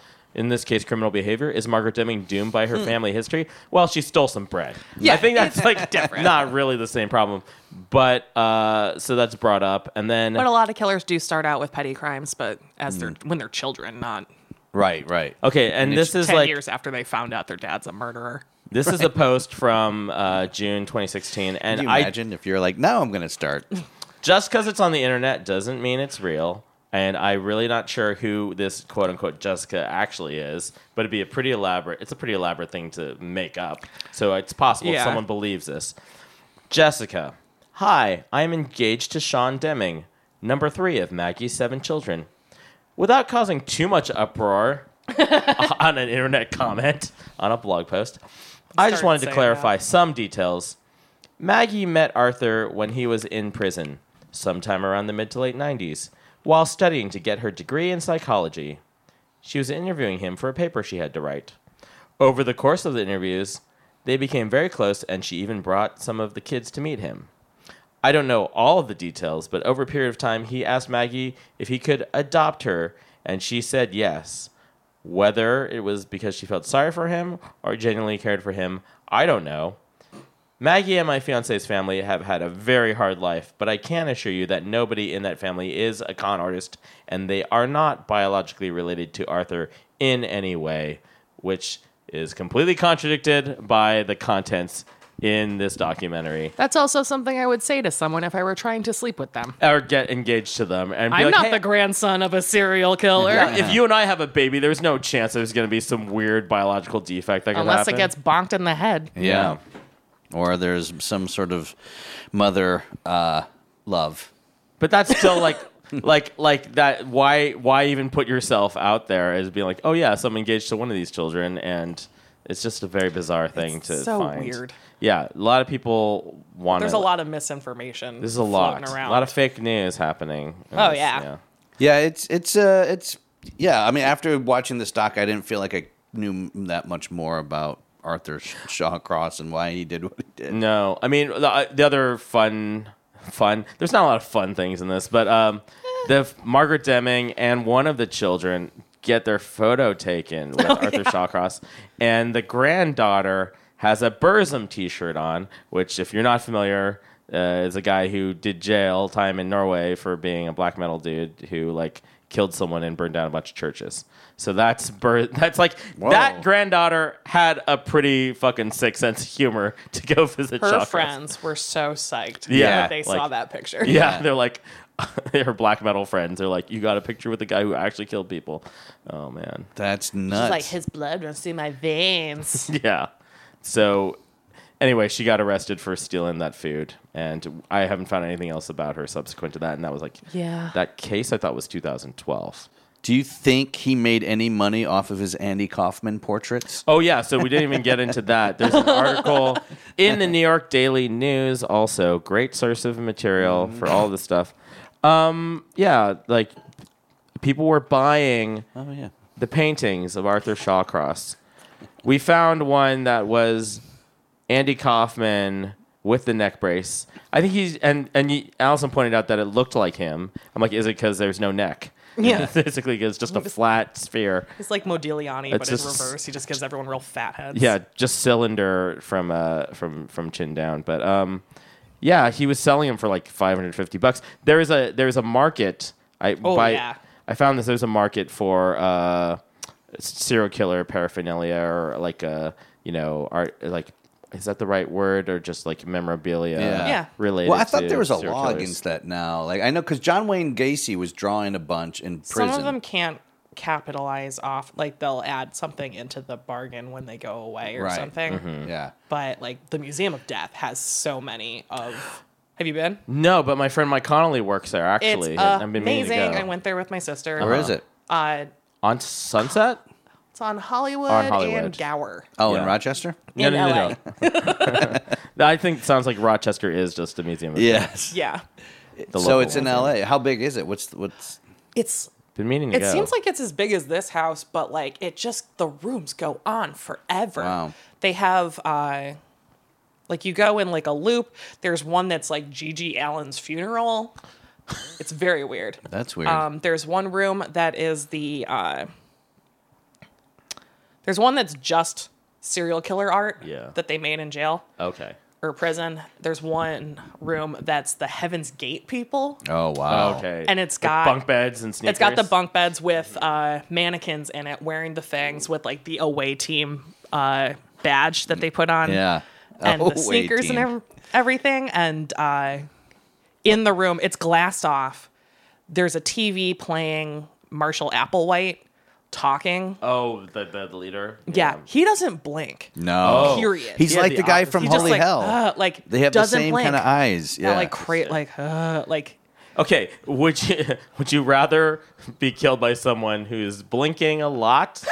case, criminal behavior? Is Margaret Deming doomed by her family history? Well, she stole some bread. Yeah, I think that's like different. Not really the same problem. But so that's brought up, and then But a lot of killers do start out with petty crimes, but when they're children, not Right. okay. And this is 10 like years after they found out their dad's a murderer. this is a post from June 2016, and Can you imagine if you're like, now I'm going to start? Just because it's on the internet doesn't mean it's real. And I'm really not sure who this quote-unquote Jessica actually is, but it's a pretty elaborate thing to make up. So it's possible someone believes this. Jessica, hi, I am engaged to Sean Deming, number 3 of Maggie's 7 children. Without causing too much uproar on an internet comment, on a blog post, I just wanted to clarify some details. Maggie met Arthur when he was in prison, sometime around the mid to late 90s. While studying to get her degree in psychology. She was interviewing him for a paper she had to write. Over the course of the interviews, they became very close, and she even brought some of the kids to meet him. I don't know all of the details, but over a period of time, he asked Maggie if he could adopt her, and she said yes. Whether it was because she felt sorry for him or genuinely cared for him, I don't know. Maggie and my fiance's family have had a very hard life, but I can assure you that nobody in that family is a con artist, and they are not biologically related to Arthur in any way, which is completely contradicted by the contents in this documentary. That's also something I would say to someone if I were trying to sleep with them. Or get engaged to them. And be I'm like, not hey, the grandson of a serial killer. if you and I have a baby, there's no chance there's going to be some weird biological defect that could Unless happen. it gets bonked in the head. Yeah. Or there's some sort of mother love. But that's still like that. Why even put yourself out there as being like, oh yeah, so I'm engaged to one of these children, and it's just a very bizarre thing to so find. weird. Yeah, a lot of people want. There's a lot of misinformation. There's a lot. floating around. A lot of fake news happening. Oh, yeah. Yeah, it's yeah. I mean, after watching this doc, I didn't feel like I knew that much more about Arthur Shawcross and why he did what he did. No, I mean the other fun. There's not a lot of fun things in this, but the Margaret Deming and one of the children get their photo taken with Arthur Shawcross, and the granddaughter has a Burzum T-shirt on, which, if you're not familiar, is a guy who did jail time in Norway for being a black metal dude who killed someone and burned down a bunch of churches. So that's like Whoa. That granddaughter had a pretty fucking sick sense of humor to go visit Her Shawcross. friends were so psyched Yeah, that they saw that picture. Yeah, they're like, her black metal friends. They're like, you got a picture with the guy who actually killed people. Oh man, that's nuts. She's like, his blood runs through my veins. Yeah. So anyway, she got arrested for stealing that food, and I haven't found anything else about her subsequent to that. And that was that case I thought was 2012. Do you think he made any money off of his Andy Kaufman portraits? Oh, yeah. So we didn't even get into that. There's an article in the New York Daily News, also. Great source of material for all this stuff. Yeah, people were buying the paintings of Arthur Shawcross. We found one that was Andy Kaufman with the neck brace. I think Allison pointed out that it looked like him. I'm like, is it because there's no neck? Yeah. Basically, it's just a flat sphere. It's like Modigliani, It's but just- in reverse. He just gives everyone real fat heads. Yeah, just cylinder from chin down. But yeah, he was selling them for like $550. There's a market. I found this. There's a market for serial killer paraphernalia, or is that the right word, or just like memorabilia related? Well, I thought to there was a serial law killers. against that now. I know because John Wayne Gacy was drawing a bunch in prison. Some of them can't capitalize off, they'll add something into the bargain when they go away or something. Mm-hmm. Yeah. But the Museum of Death has so many of. Have you been? No, but my friend Mike Connolly works there. Actually, It's I've been meaning to amazing. go. I went there with my sister. Where is it? On Sunset. It's on Hollywood, Hollywood. and Gower. Oh, Yeah. in Rochester? In LA. No, I think it sounds like Rochester is just a museum. Of Yes. Yeah. The So local it's in museum. LA. How big is it? What's It's Been meaning to It go. seems like it's as big as this house, but the rooms go on forever. Wow. They have you go in a loop. There's one that's like Gigi Allen's funeral. It's very weird. That's weird. There's one room that is there's one that's just serial killer art that they made in jail Okay. or prison. There's one room that's the Heaven's Gate people. Oh wow. Okay. And it's Like got bunk beds and sneakers. It's got the bunk beds with mannequins in it wearing the things with the away team badge that they put on. Yeah. And Away the sneakers team. and everything. And in the room, it's glassed off. There's a TV playing Marshall Applewhite talking. Oh, the leader. Yeah. He doesn't blink. No. Period. He's Yeah, like the the guy opposite. from He just Holy Hell. They have the doesn't same blink. kind of eyes. Yeah. Okay, would you rather be killed by someone who's blinking a lot,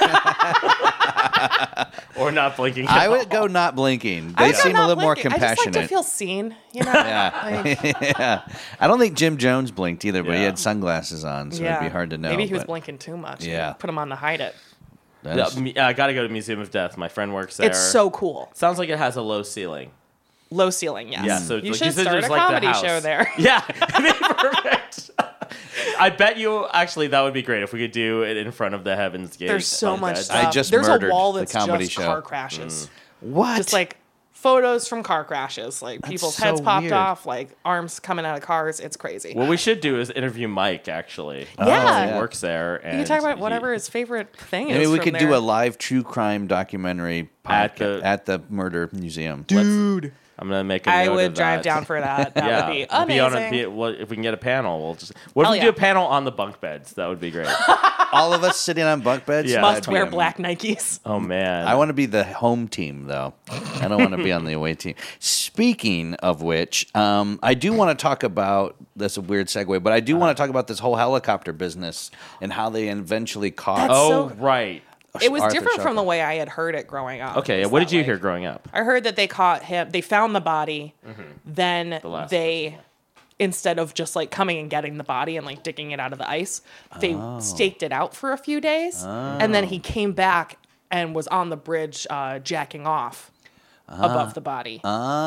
or not blinking? At I would all? go not blinking. I They would go seem a not little more blinking. I just like compassionate. to feel seen, Yeah. Yeah. I don't think Jim Jones blinked either, but he Yeah. had sunglasses on, so it'd be hard to know. Maybe he was but blinking too much. Yeah. Put him on to hide it. that's- I got to go to Museum of Death. My friend works there. It's so cool. Sounds like it has a low ceiling. Low ceiling, yes. Yeah, so you like, should said start there's a like the comedy house. show there. Yeah, it'd be perfect. I bet you actually that would be great if we could do it in front of the Heaven's Gate. There's so bunk much beds. stuff. I just There's murdered a wall the that's comedy just show. car crashes. What? Just photos from car crashes, like people's so heads popped weird. off, like arms coming out of cars. It's crazy. What we should do is interview Mike, actually. Yeah. He works there. And You can talk about whatever his favorite thing is. Maybe we from could there. do a live true crime documentary At at the murder museum. Dude. I'm going to make a I note would of drive that. down for that. That would be amazing. Well, if we can get a panel, we'll just... What if Hell we yeah. do a panel on the bunk beds? That would be great. All of us sitting on bunk beds. Yeah. Must That'd be wear amazing. black Nikes. Oh, man. I want to be the home team, though. I don't want to be on the away team. Speaking of which, I do want to talk about, that's a weird segue, but I do want to talk about this whole helicopter business and how they eventually caught. That's Oh, so- right. It was Arthur different from Shawcross. the way I had heard it growing up. Okay, Is what that, did you like- hear growing up? I heard that they caught him. They found the body. Then last they, instead of just like coming and getting the body and like digging it out of the ice, they staked it out for a few days, and then he came back and was on the bridge jacking off above the body.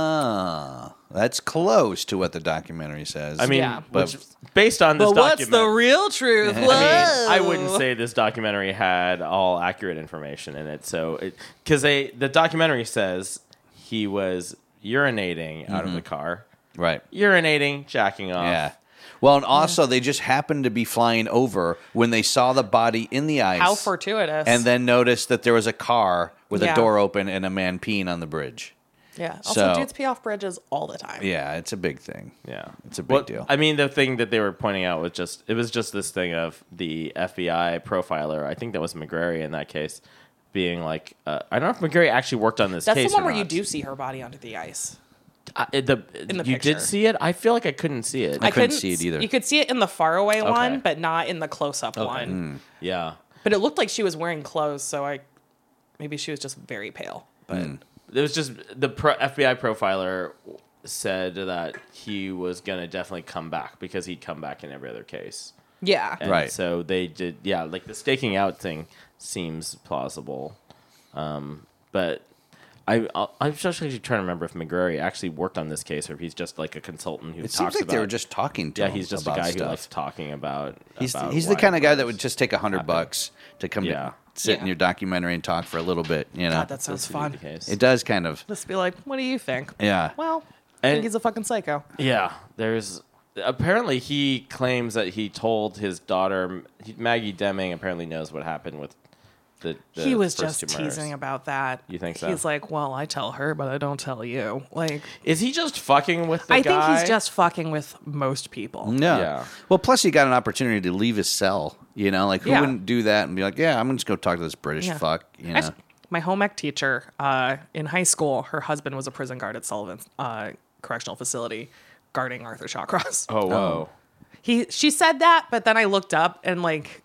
That's close to what the documentary says. I mean, Yeah. which, based on this but what's the documentary... real truth? I wouldn't say this documentary had all accurate information in it. So, because the documentary says he was urinating out of the car, right. urinating, jacking off. Yeah. Well, and also they just happened to be flying over when they saw the body in the ice. How fortuitous. And then noticed that there was a car with a Yeah. door open and a man peeing on the bridge. Yeah. Also, So- dudes pee off bridges all the time. Yeah, it's a big thing. Yeah, It's a big deal. I mean, the thing that they were pointing out was just this thing of the FBI profiler. I think that was McGrary in that case, being like, I don't know if McGrary actually worked on this That's case. the one or where you not. do see her body under the ice. You picture. did see it. I feel like I couldn't see it. I couldn't see it either. You could see it in the faraway Okay. one, but not in the close-up one. Yeah, But it looked like she was wearing clothes, so maybe she was just very pale. But it was just the FBI profiler said that he was gonna definitely come back because he'd come back in every other case. yeah, And Right. So they did. Yeah, like the staking out thing seems plausible, but. I'm just actually trying to remember if McGrary actually worked on this case or if he's just like a consultant who It talks seems like about. they were just talking to Yeah, him he's just a about guy stuff. who likes talking about. He's about the why kind of guy that murders would just take $100 to come Yeah. sit in Yeah. your documentary and talk for a little bit. You know, God, that sounds seems to be fun. the case. it does kind of. Just be like, what do you think? Yeah. Well, I And- think he's a fucking psycho. Yeah, there's apparently he claims that he told his daughter Maggie Deming apparently knows what happened with the He was first just two murders. teasing about that. You think so? He's like, well, I tell her, but I don't tell you. Like, Is he just fucking with the I guy? think he's just fucking with most people. No. Yeah. Well, plus he got an opportunity to leave his cell. You know, like who Yeah. wouldn't do that and be like, yeah, I'm going to go talk to this British Yeah. fuck. You know. My home ec teacher in high school, her husband was a prison guard at Sullivan's correctional facility, guarding Arthur Shawcross. Oh whoa. She said that, but then I looked up and like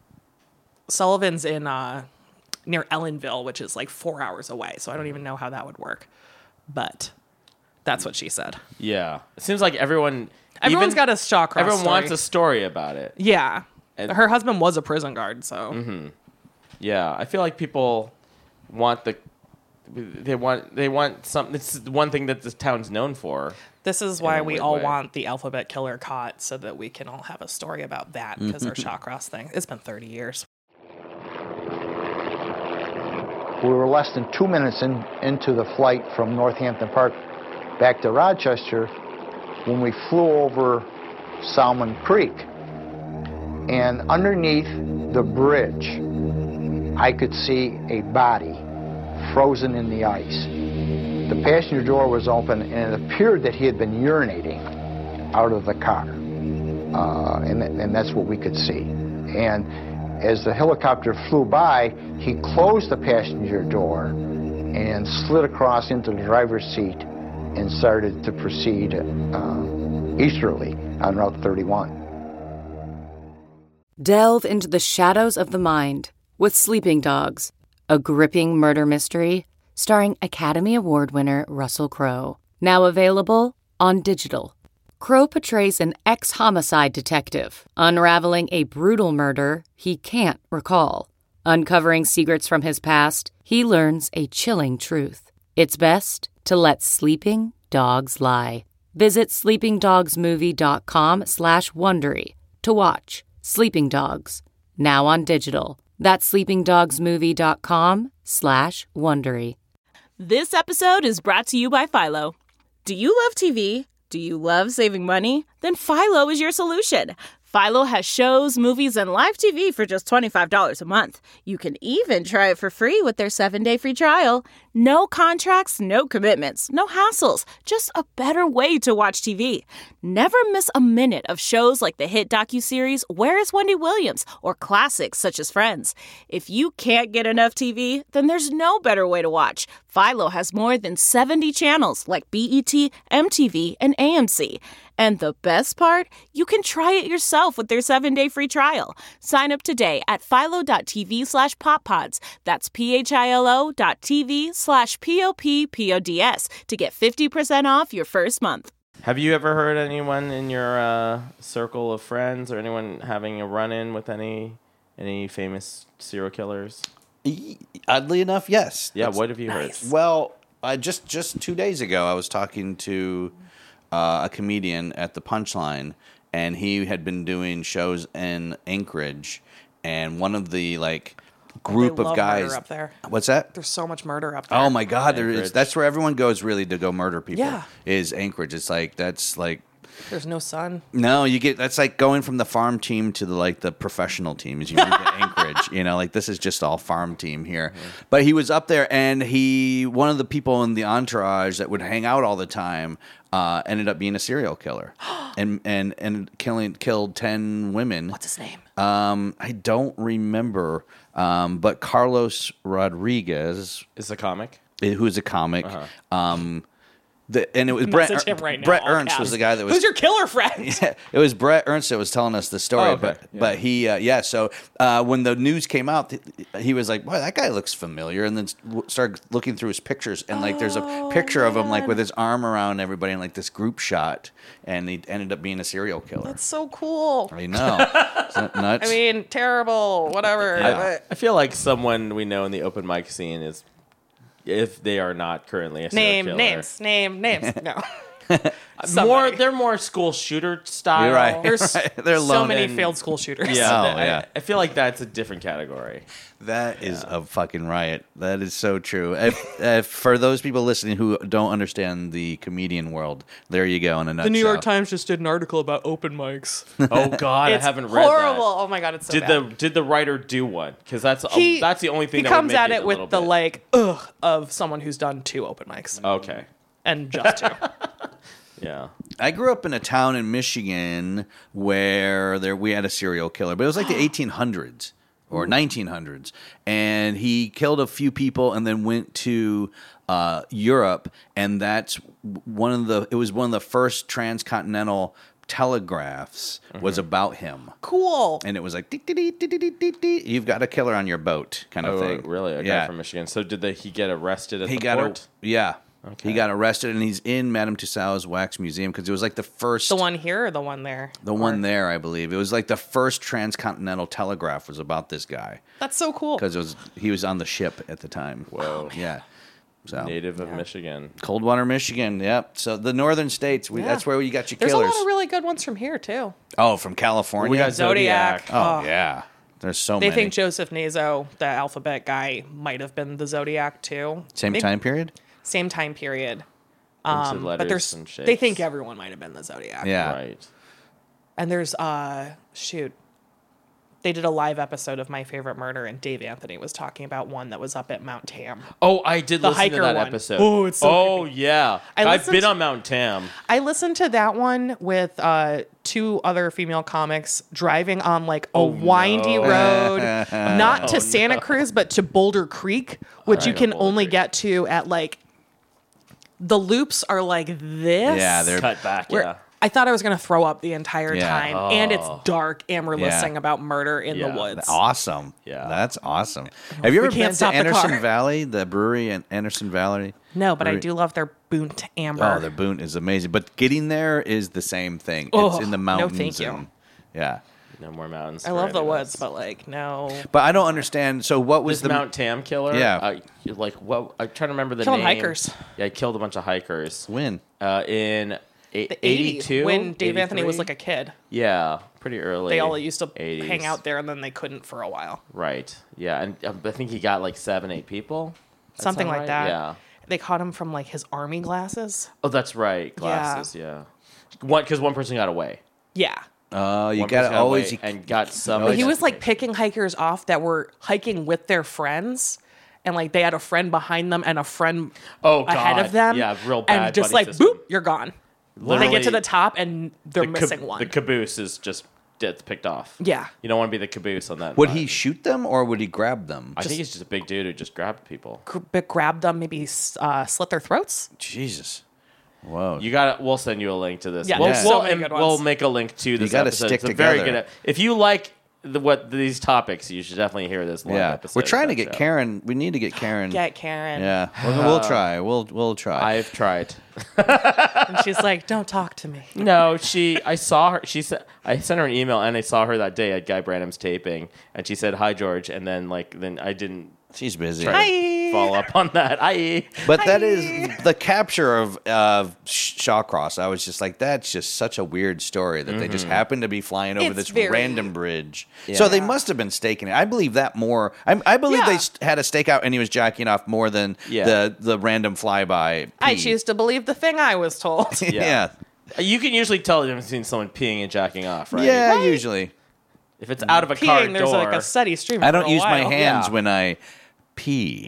Sullivan's in near Ellenville, which is like 4 hours away. So I don't even know how that would work. But that's what she said. Yeah, it seems like everyone's Everyone's got a Shawcross Everyone story. wants a story about it. Yeah. And- Her husband was a prison guard, so Yeah, I feel like people want they want something. It's one thing that this town's known for. this is why a we weird all way. want the alphabet killer caught so that we can all have a story about that because our Shawcross thing. It's been 30 years. We were less than 2 minutes into the flight from Northampton Park back to Rochester when we flew over Salmon Creek. And underneath the bridge, I could see a body frozen in the ice. The passenger door was open, and it appeared that he had been urinating out of the car. And that's what we could see. And as the helicopter flew by, he closed the passenger door and slid across into the driver's seat and started to proceed easterly on Route 31. Delve into the shadows of the mind with Sleeping Dogs, a gripping murder mystery starring Academy Award winner Russell Crowe. Now available on digital. Crowe portrays an ex-homicide detective unraveling a brutal murder he can't recall. Uncovering secrets from his past, he learns a chilling truth. It's best to let sleeping dogs lie. Visit sleepingdogsmovie.com/Wondery to watch Sleeping Dogs, now on digital. That's sleepingdogsmovie.com/Wondery. This episode is brought to you by Philo. Do you love TV? Do you love saving money? Then Philo is your solution. Philo has shows, movies, and live TV for just $25 a month. You can even try it for free with their 7-day free trial. No contracts, no commitments, no hassles. Just a better way to watch TV. Never miss a minute of shows like the hit docuseries Where is Wendy Williams? Or classics such as Friends. If you can't get enough TV, then there's no better way to watch. Philo has more than 70 channels like BET, MTV, and AMC. And the best part? You can try it yourself with their 7-day free trial. Sign up today at philo.tv/poppods. That's philo.tv/poppods to get 50% off your first month. Have you ever heard anyone in your circle of friends or anyone having a run-in with any famous serial killers? Oddly enough, yes. Yeah, what have you heard? Well, just 2 days ago, I was talking to a comedian at the Punchline, and he had been doing shows in Anchorage, and one of the group They of love guys. murder up there. What's that? There's so much murder up there. Oh my God! That's where everyone goes really to go murder people. Yeah. Is Anchorage? It's There's no sun. No, that's like going from the farm team to the professional teams. You move to Anchorage, this is just all farm team here. But he was up there, and one of the people in the entourage that would hang out all the time ended up being a serial killer, and killed 10 women. What's his name? I don't remember, but Carlos Rodriguez is a comic. Who is a comic. And it was Message him right now, Brett all Ernst caps. was the guy that was. Who's your killer friend? Yeah, it was Brett Ernst that was telling us the story. Oh, okay. But he, So when the news came out, he was like, "Boy, that guy looks familiar," and then started looking through his pictures, and there's a picture of him with his arm around everybody in this group shot, and he ended up being a serial killer. That's so cool. I know. Isn't that nuts? I mean, terrible. Whatever. Yeah. I feel like someone we know in the open mic scene is, if they are not currently a serial killer. Name names. No. They're more school shooter style. You're right. There's They're so many and- failed school shooters. Yeah, I feel like that's a different category. That is a fucking riot. That is so true. If for those people listening who don't understand the comedian world, there you go in a nutshell. The New York Times just did an article about open mics. Oh God, It's I haven't read horrible. that. Oh my God, it's so bad. Did the writer do one? Because that's the only thing he that comes would make at it it a little with the bit. of someone who's done 2 open mics Okay. and just 2. Yeah. I grew up in a town in Michigan where we had a serial killer, but it was like the 1800s or 1900s, and he killed a few people and then went to Europe, and that's one of the first transcontinental telegraphs was about him. Cool. And it was like, you've got a killer on your boat kind of thing. Really? A guy from Michigan. So did he get arrested at the port? Yeah. Okay. He got arrested, and he's in Madame Tussauds Wax Museum because it was like the first. The one here or the one there? The one there, I believe. It was like the first transcontinental telegraph was about this guy. That's so cool. Because he was on the ship at the time. Whoa. Yeah. So Native of Michigan. Coldwater, Michigan. Yep. So the northern states, that's where you got your There's killers. a lot of really good ones from here too. Oh, from California? We got Zodiac. Oh, yeah. There's so They many. think Joseph Nazo, the alphabet guy, might have been the Zodiac too. Same time period? Same time period. Into But letters and shapes. they think everyone might have been the Zodiac. Yeah. Right. And there's they did a live episode of My Favorite Murder, and Dave Anthony was talking about one that was up at Mount Tam. Oh, I did The listen to hiker that one. episode. Oh, it's so creepy. Yeah. I I've listened been to- on Mount Tam. I listened to that one with 2 other female comics driving on a windy road, not to Santa Cruz, but to Boulder Creek, which you can only get to at the loops are like this. Yeah, they're Cut back, Where yeah. I thought I was going to throw up the entire Yeah. time. And it's dark, and we're listening about murder in the Yeah. woods. awesome. Yeah. That's awesome. Have you ever can't been to stop the Anderson car. Valley, the brewery in Anderson Valley? No, but I Brewery? do love their Boont Amber. Oh, the Boone is amazing. But getting there is the same thing. Oh, It's in the no, mountains. thank you. and- yeah. No more mountains. I for love the any of woods, us. but no. But I don't understand. So what was This the Mount Tam killer? Yeah. What? I'm trying to remember the Killing name. hikers. Yeah, he killed a bunch of hikers. When? In The 82? when Dave Anthony was 83? a kid. Yeah, pretty early. They all used to 80s. hang out there, and then they couldn't for a while. Right. Yeah, and I think he got 7, 8 people. That Something sound like right? that. Yeah. They caught him from like his army glasses. Oh, that's right. Glasses, yeah. Because one person got away. Yeah. Oh, you One got person to always. away and got some. But he was like picking hikers off that were hiking with their friends. And like they had a friend behind them and a friend ahead of them. Yeah, real bad. And just buddy like, system. boop, you're gone. Literally, they get to the top and they're missing one. The caboose is just picked off. Yeah. You don't want to be the caboose on that. Would he shoot them or would he grab them? I think he's just a big dude who just grabbed people. Grab them, maybe slit their throats. Jesus. Whoa. We'll send you a link to this. Yeah, we'll, there's so many good ones. We'll make a link to this gotta episode. stick It's a very together. good. If you like these topics, you should definitely hear this live episode. We're trying to of that get show. Karen. We need to get Karen. Get Karen. Yeah, we'll try. We'll try. I've tried. And she's like, don't talk to me. No, I saw her. She said I sent her an email, and I saw her that day at Guy Branum's taping, and she said, "Hi, George," and then I didn't. She's busy. Try to follow up on that. Hi. But that is the capture of Shawcross. I was just like, that's just such a weird story that they just happened to be flying over It's this very- random bridge. Yeah. So they must have been staking it. I believe that more. I believe they had a stakeout and he was jacking off more than the random flyby. I pee. choose to believe the thing I was told. Yeah. You can usually tell the difference between someone peeing and jacking off, right? Yeah, Right? usually. If it's out of a car Peeing, there's door, like a steady stream. I for don't a use my while. hands Yeah. when I pee.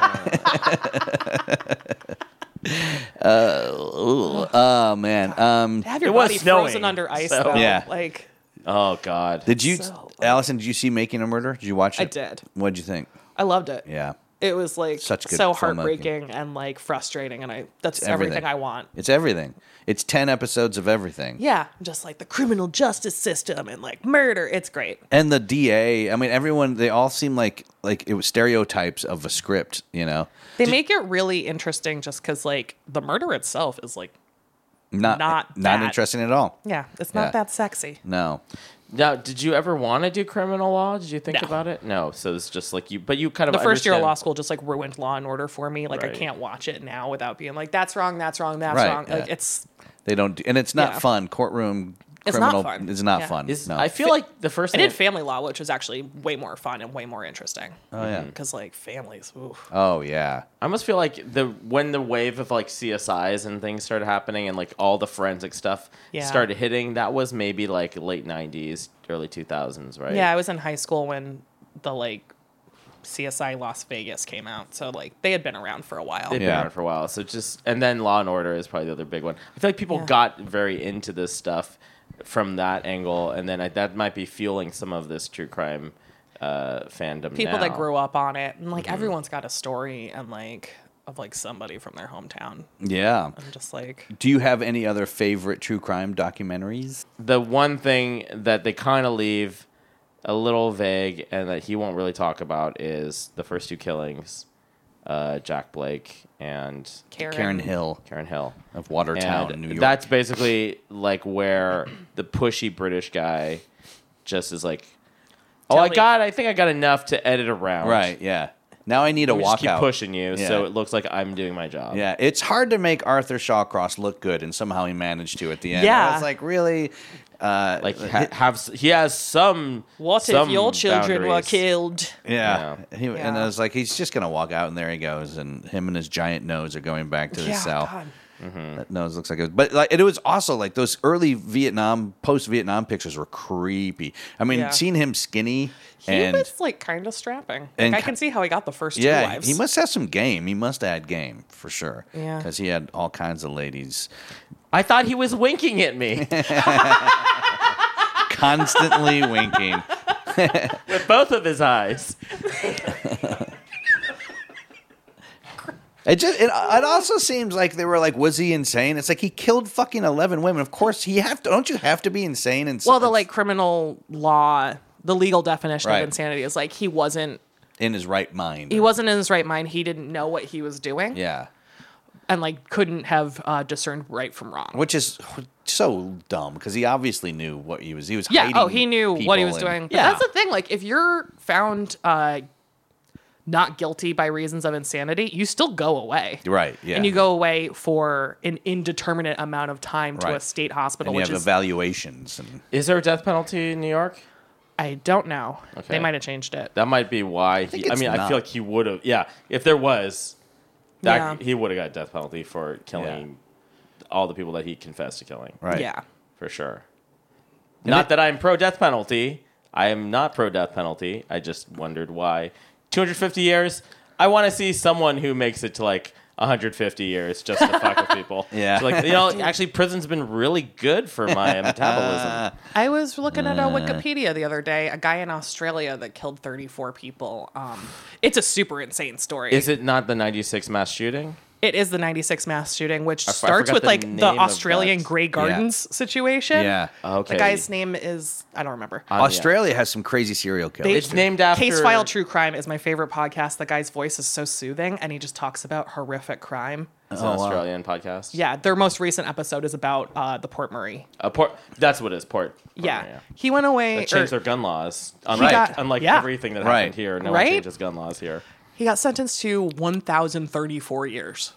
Oh man. Have your It was body snowing, frozen under ice, so- though. Yeah. Like, oh god. Did you, So- Allison? Did you see Making a Murder? Did you watch it? I did. What'd you think? I loved it. Yeah. It was like Such good so filmmaking. heartbreaking and like frustrating, and that's everything I want. It's everything. It's 10 episodes of everything. Yeah, just like the criminal justice system and like murder. It's great. And the DA, I mean, everyone, they all seem like it was stereotypes of a script, you know? They make it really interesting just because like the murder itself is like Not that. interesting at all. yeah, it's not Yeah. that sexy. No. Now, did you ever want to do criminal law? Did you think No. about it? No. So it's just like but you kind of The first year of understand- law school just like ruined Law and Order for me. Like Right. I can't watch it now without being like, that's wrong, that's wrong, that's Right, wrong. Like yeah. it's They don't, and it's not Yeah. fun. Courtroom It's not criminal fun. is not Yeah. fun. No. I feel like the first I thing did family law, which was actually way more fun and way more interesting. Oh, yeah. Because like families, oof. Oh, yeah. I almost feel like when the wave of like CSIs and things started happening and like all the forensic stuff Yeah. started hitting, that was maybe like late 90s, early 2000s, right? Yeah, I was in high school when the like CSI Las Vegas came out, so like they had been around for a while. They've been around for a while. So and then Law and Order is probably the other big one. I feel like people Yeah. got very into this stuff from that angle, and then that might be fueling some of this true crime fandom. People that now. grew up on it, and like everyone's got a story and like of like somebody from their hometown. Yeah. I'm just like, Do you have any other favorite true crime documentaries? The one thing that they kind of leave a little vague and that he won't really talk about is the first two killings, Jack Blake and Karen Hill. Karen Hill of Watertown, And New York. That's basically like where the pushy British guy just is like, oh, I think I got enough to edit around. Right, yeah. Now I need a Let me just keep walkout. pushing you Yeah. so it looks like I'm doing my job. Yeah, it's hard to make Arthur Shawcross look good, and somehow he managed to at the end. Yeah. I was like, really? Like he has some. what some if your children were boundaries. killed? Yeah. And Yeah. I was like, he's just going to walk out, and there he goes. And him and his giant nose are going back to the Yeah, cell. God. That nose looks like it. But like, it was also like those early post-Vietnam pictures were creepy. I mean, Yeah. seeing him skinny He and was like kind of strapping. and Like, I can see how he got the first two yeah, wives. he must have some game. He must have had game for sure. Yeah. Because he had all kinds of ladies I thought he was winking at me constantly winking. with both of his eyes. It also seems like they were like, was he insane? It's like he killed fucking 11 women. Of course, don't you have to be insane? And well, the like criminal law, the legal definition Right. of insanity is like he wasn't in his right mind. in his right mind. He didn't know what he was doing. Yeah. And like couldn't have discerned right from wrong. Which is so dumb because he obviously knew what he was. He was Yeah. hiding Oh, he knew what he was people doing. and- But that's the thing. Like, if you're found not guilty by reasons of insanity, you still go away. Right. Yeah. And you go away for an indeterminate amount of time to Right. a state hospital, and you which have is evaluations. And Is there a death penalty in New York? I don't know. Okay. They might have changed it. That might be why. think I it's mean, I not. feel like he would have. Yeah, if there was, He would have got death penalty for killing all the people that he confessed to killing. Right. Yeah. For sure. Not that I'm pro death penalty. I am not pro death penalty. I just wondered why. 250 years. I want to see someone who makes it to like 150 years just to fuck with people. Yeah. So like, actually, prison's been really good for my metabolism. I was looking at Wikipedia the other day. A guy in Australia that killed 34 people. It's a super insane story. Is it not the 96 mass shooting? It is the 96 mass shooting, which I starts forgot with the like name the of Australian that. Grey Gardens situation. Yeah. Okay. The guy's name is, I don't remember. Australia has some crazy serial killers. It's named after Case File True Crime is my favorite podcast. The guy's voice is so soothing, and he just talks about horrific crime. It's an Australian podcast. Yeah, their most recent episode is about the Port Murray. That's what it is. Port. Yeah. He went away. They changed their gun laws. got- Unlike yeah. everything that happened here, no one Right? changes gun laws here. He got sentenced to 1,034 years.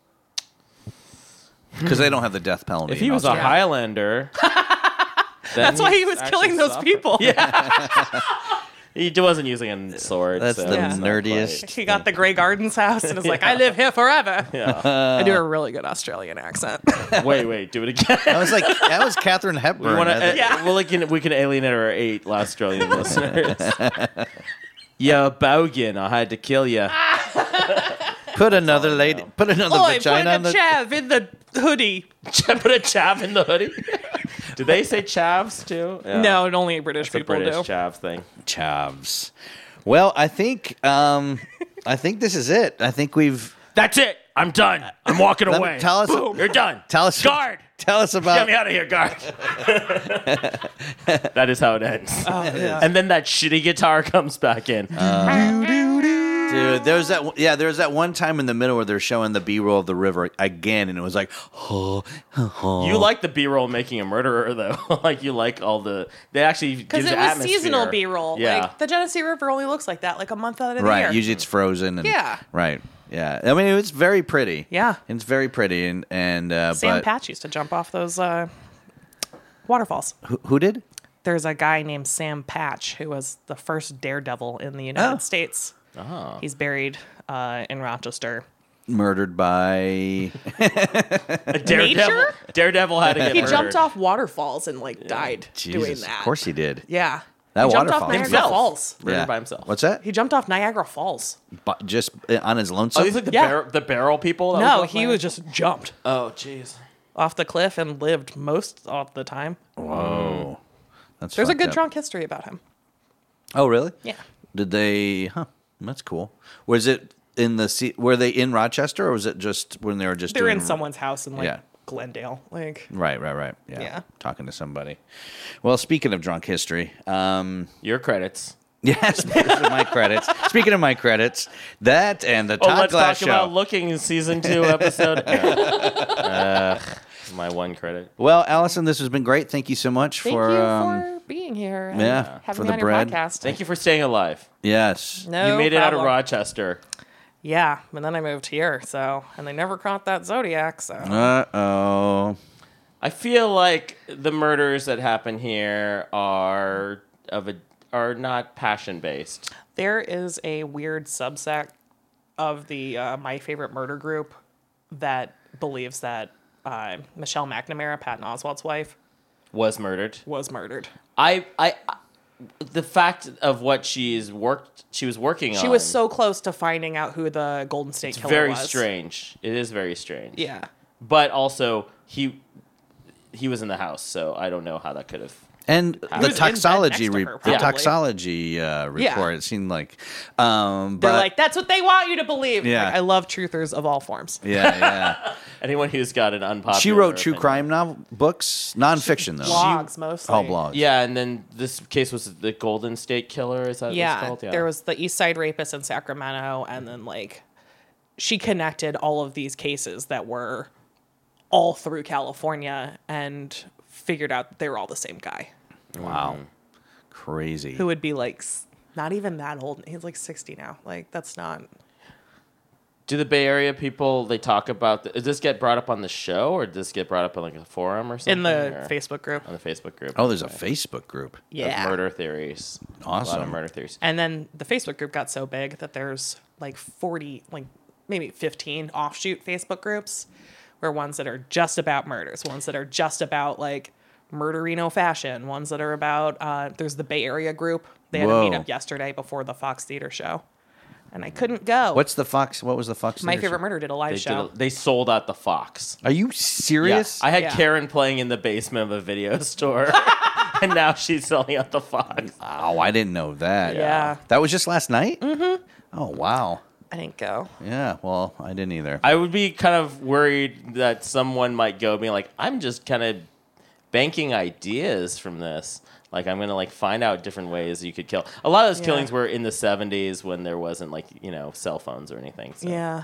Because they don't have the death penalty. If he was a Highlander, That's why he was killing those people. Yeah. He wasn't using a sword. That's so the it's not nerdiest. quite- He got the Grey Gardens house and is like, I live here forever. Yeah. I do a really good Australian accent. Wait, do it again. That was Katharine Hepburn. We want I to. think. We can alienate our 8 Australian listeners. Yo, Bogan, I had to kill you. Put another vagina on put a the. chav in the hoodie. Put a chav in the hoodie. Do they say chavs too? Yeah. No, only British It's a people British do. chav thing. Chavs. Well, I think this is it. I think we've. That's it. I'm done. I'm walking Let me- away. tell us- Boom. You're done. Tell us. Guard. Tell us about. Get me out of here, guard. That is how it ends. And then that shitty guitar comes back in. Dude, there's that one time in the middle where they're showing the B-roll of the river again, and it was like, You like the B-roll making a murderer, though. Like, you like all the... They actually Because gives it was atmosphere. seasonal B-roll. Yeah. Like, the Genesee River only looks like that like a month out of the right. year. Usually it's frozen. And, Yeah. Right. Yeah. I mean, it was very pretty. Yeah. It's very pretty, and Sam but Patch used to jump off those waterfalls. who did? There's a guy named Sam Patch who was the first daredevil in the United States. Oh. He's buried in Rochester. Murdered by. A Daredevil. Nature? Daredevil had to get He murdered. jumped off waterfalls and died doing Jesus, that. Of course he did. Yeah. That he jumped waterfall. off Niagara Himself. Falls. Murdered by himself. What's that? He jumped off Niagara Falls. Just on his lonesome. Oh, these like the, Yeah. the barrel people? That No, was he was just jumped Oh, jeez. off the cliff and lived most of the time. Whoa. That's There's a fucked good up. drunk history about him. Oh, really? Yeah. Did they? Huh. That's cool. Was it in the? Were they in Rochester, or was it just when they were just? They're doing, in someone's house in like Yeah. Glendale. Like Right. Yeah. Yeah. Talking to somebody. Well, speaking of drunk history, Your credits. yes, those are my credits. Speaking of my credits, that and the Todd Let's Glass talk Show. about Looking in season 2 episode. My one credit. Well, Allison, this has been great. Thank you so much thank for. you for being here. And yeah, having for me the on your bread. podcast. Thank you for staying alive. Yes. No, You made it out of problem. Rochester. Yeah, and then I moved here. So, and they never caught that Zodiac. So, Uh-oh. I feel like the murders that happen here are not passion based. there is a weird subsect of the My Favorite Murder group that believes that Michelle McNamara, Patton Oswalt's wife, Was murdered. was murdered. The fact of what she was working on. She was so close to finding out who the Golden State Killer very was. strange. It is very strange. Yeah. But also he was in the house, so I don't know how that could have. And was the in bed toxology, next to her, the probably. toxology report. It seemed like, They're but like, that's what they want you to believe. Yeah. Like, I love truthers of all forms. yeah. Anyone who's got an unpopular. She wrote true opinion. crime books, nonfiction though. Blogs mostly. Oh, blogs. Yeah, and then this case was the Golden State Killer. Is that what it's Yeah, called? Yeah. there was the East Side rapist in Sacramento, and then like she connected all of these cases that were all through California and figured out that they were all the same guy Wow. Crazy. who would be like not even that old. He's like 60 now. Like that's not. Do the Bay Area people they talk about? Does this get brought up on the show, or does this get brought up on like a forum or something? In the or- Facebook group. On the Facebook group. Oh, there's a Facebook group. Yeah. Of murder theories. A lot Awesome. of murder theories. And then the Facebook group got so big that there's like 40, like maybe 15 offshoot Facebook groups, where ones that are just about murders, ones that are just about like murderino fashion, ones that are about, there's the Bay Area group. They had a meetup yesterday before the Fox Theater show. And I couldn't go. What was the Fox My Favorite Murder did a live show. They sold out the Fox. Are you serious? Yeah. I had Karen playing in the basement of a video store, and now she's selling out the Fox. Oh, I didn't know that. Yeah. That was just last night? Mm-hmm. Oh, wow. I didn't go. Yeah, well, I didn't either. I would be kind of worried that someone might go being like, I'm just kind of banking ideas from this. Like, I'm going to, like, find out different ways you could kill. A lot of those killings were in the 70s when there wasn't, like, you know, cell phones or anything. So, yeah.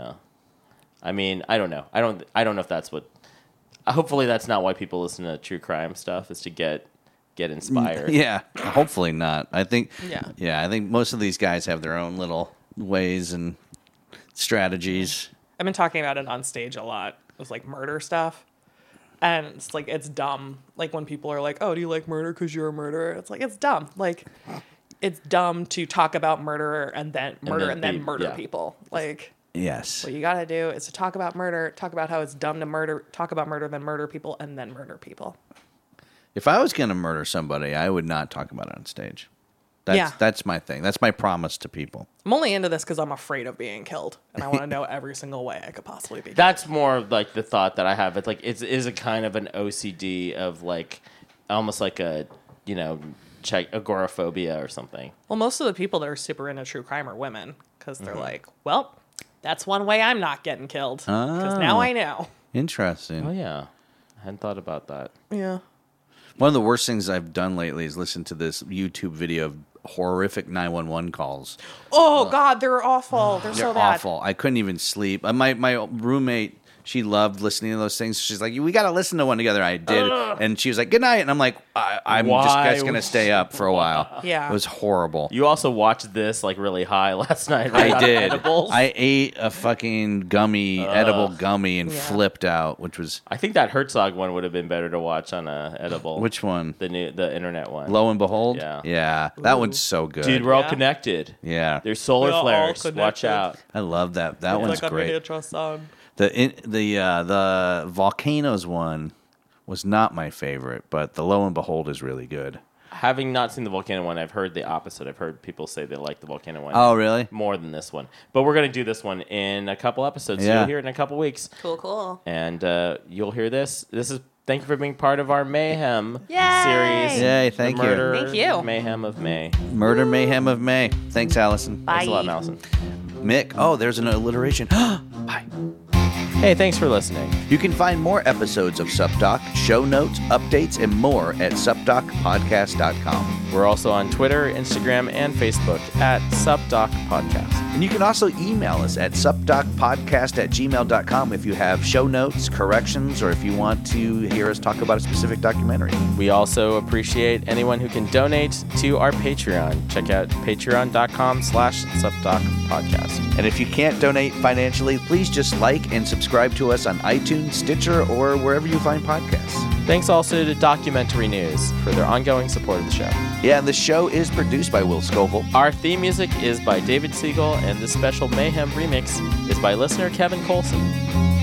I mean, I don't know. I don't know if that's what... Hopefully that's not why people listen to true crime stuff, is to get inspired. Yeah, hopefully not. I think... Yeah, I think most of these guys have their own little ways and strategies. I've been talking about it on stage a lot. It was, like, murder stuff. And it's like, it's dumb. Like, when people are like, oh, do you like murder because you're a murderer? It's like, it's dumb. Like, it's dumb to talk about murder and then murder people. Like, yes. What you got to do is to talk about murder, talk about how it's dumb to murder, talk about murder, then murder people, and then murder people. If I was going to murder somebody, I would not talk about it on stage. That's my thing. That's my promise to people. I'm only into this because I'm afraid of being killed, and I want to know every single way I could possibly be killed. That's more like the thought that I have. It's like it is a kind of an OCD of like almost like a, you know, agoraphobia or something. Well, most of the people that are super into true crime are women, because they're like, well, that's one way I'm not getting killed, because now I know. Interesting. Oh yeah, I hadn't thought about that. Yeah. One of the worst things I've done lately is listen to this YouTube video of horrific 911 calls. Oh, God, they're awful. They're so bad. Awful. I couldn't even sleep. My roommate, she loved listening to those things. She's like, we got to listen to one together. I did. And she was like, good night. And I'm like, I'm just going to stay up for a while. Yeah. It was horrible. You also watched this like really high last night, I right? did. Edibles? I ate a fucking edible gummy and flipped out, which was... I think that Herzog one would have been better to watch on a edible. Which one? The internet one. Lo and Behold? Yeah. Yeah. That one's so good. Dude, we're all connected. Yeah. There's solar flares. Watch out. I love that. That one's great. The Volcanoes one was not my favorite, but the Lo and Behold is really good. Having not seen the Volcano one, I've heard the opposite. I've heard people say they like the Volcano one. Oh, really? More than this one. But we're going to do this one in a couple episodes. Yeah. You'll hear it in a couple weeks. Cool. And you'll hear this. Thank you for being part of our Mayhem Yay! series. Yay, thank you. Thank you. Mayhem of May. Murder Mayhem of May. Thanks, Allison. Bye. Thanks a lot, Allison. Mick. Oh, there's an alliteration. Bye. Hey, thanks for listening. You can find more episodes of SupDoc, show notes, updates, and more at supdocpodcast.com. We're also on Twitter, Instagram, and Facebook at SupDocPodcast. And you can also email us at supdocpodcast@gmail.com if you have show notes, corrections, or if you want to hear us talk about a specific documentary. We also appreciate anyone who can donate to our Patreon. Check out patreon.com/SupDocPodcast. And if you can't donate financially, please just like and subscribe to us on iTunes, Stitcher, or wherever you find podcasts. Thanks also to Documentary News for their ongoing support of the show. Yeah, and the show is produced by Will Scoville. Our theme music is by David Siegel, and this special Mayhem remix is by listener Kevin Colson.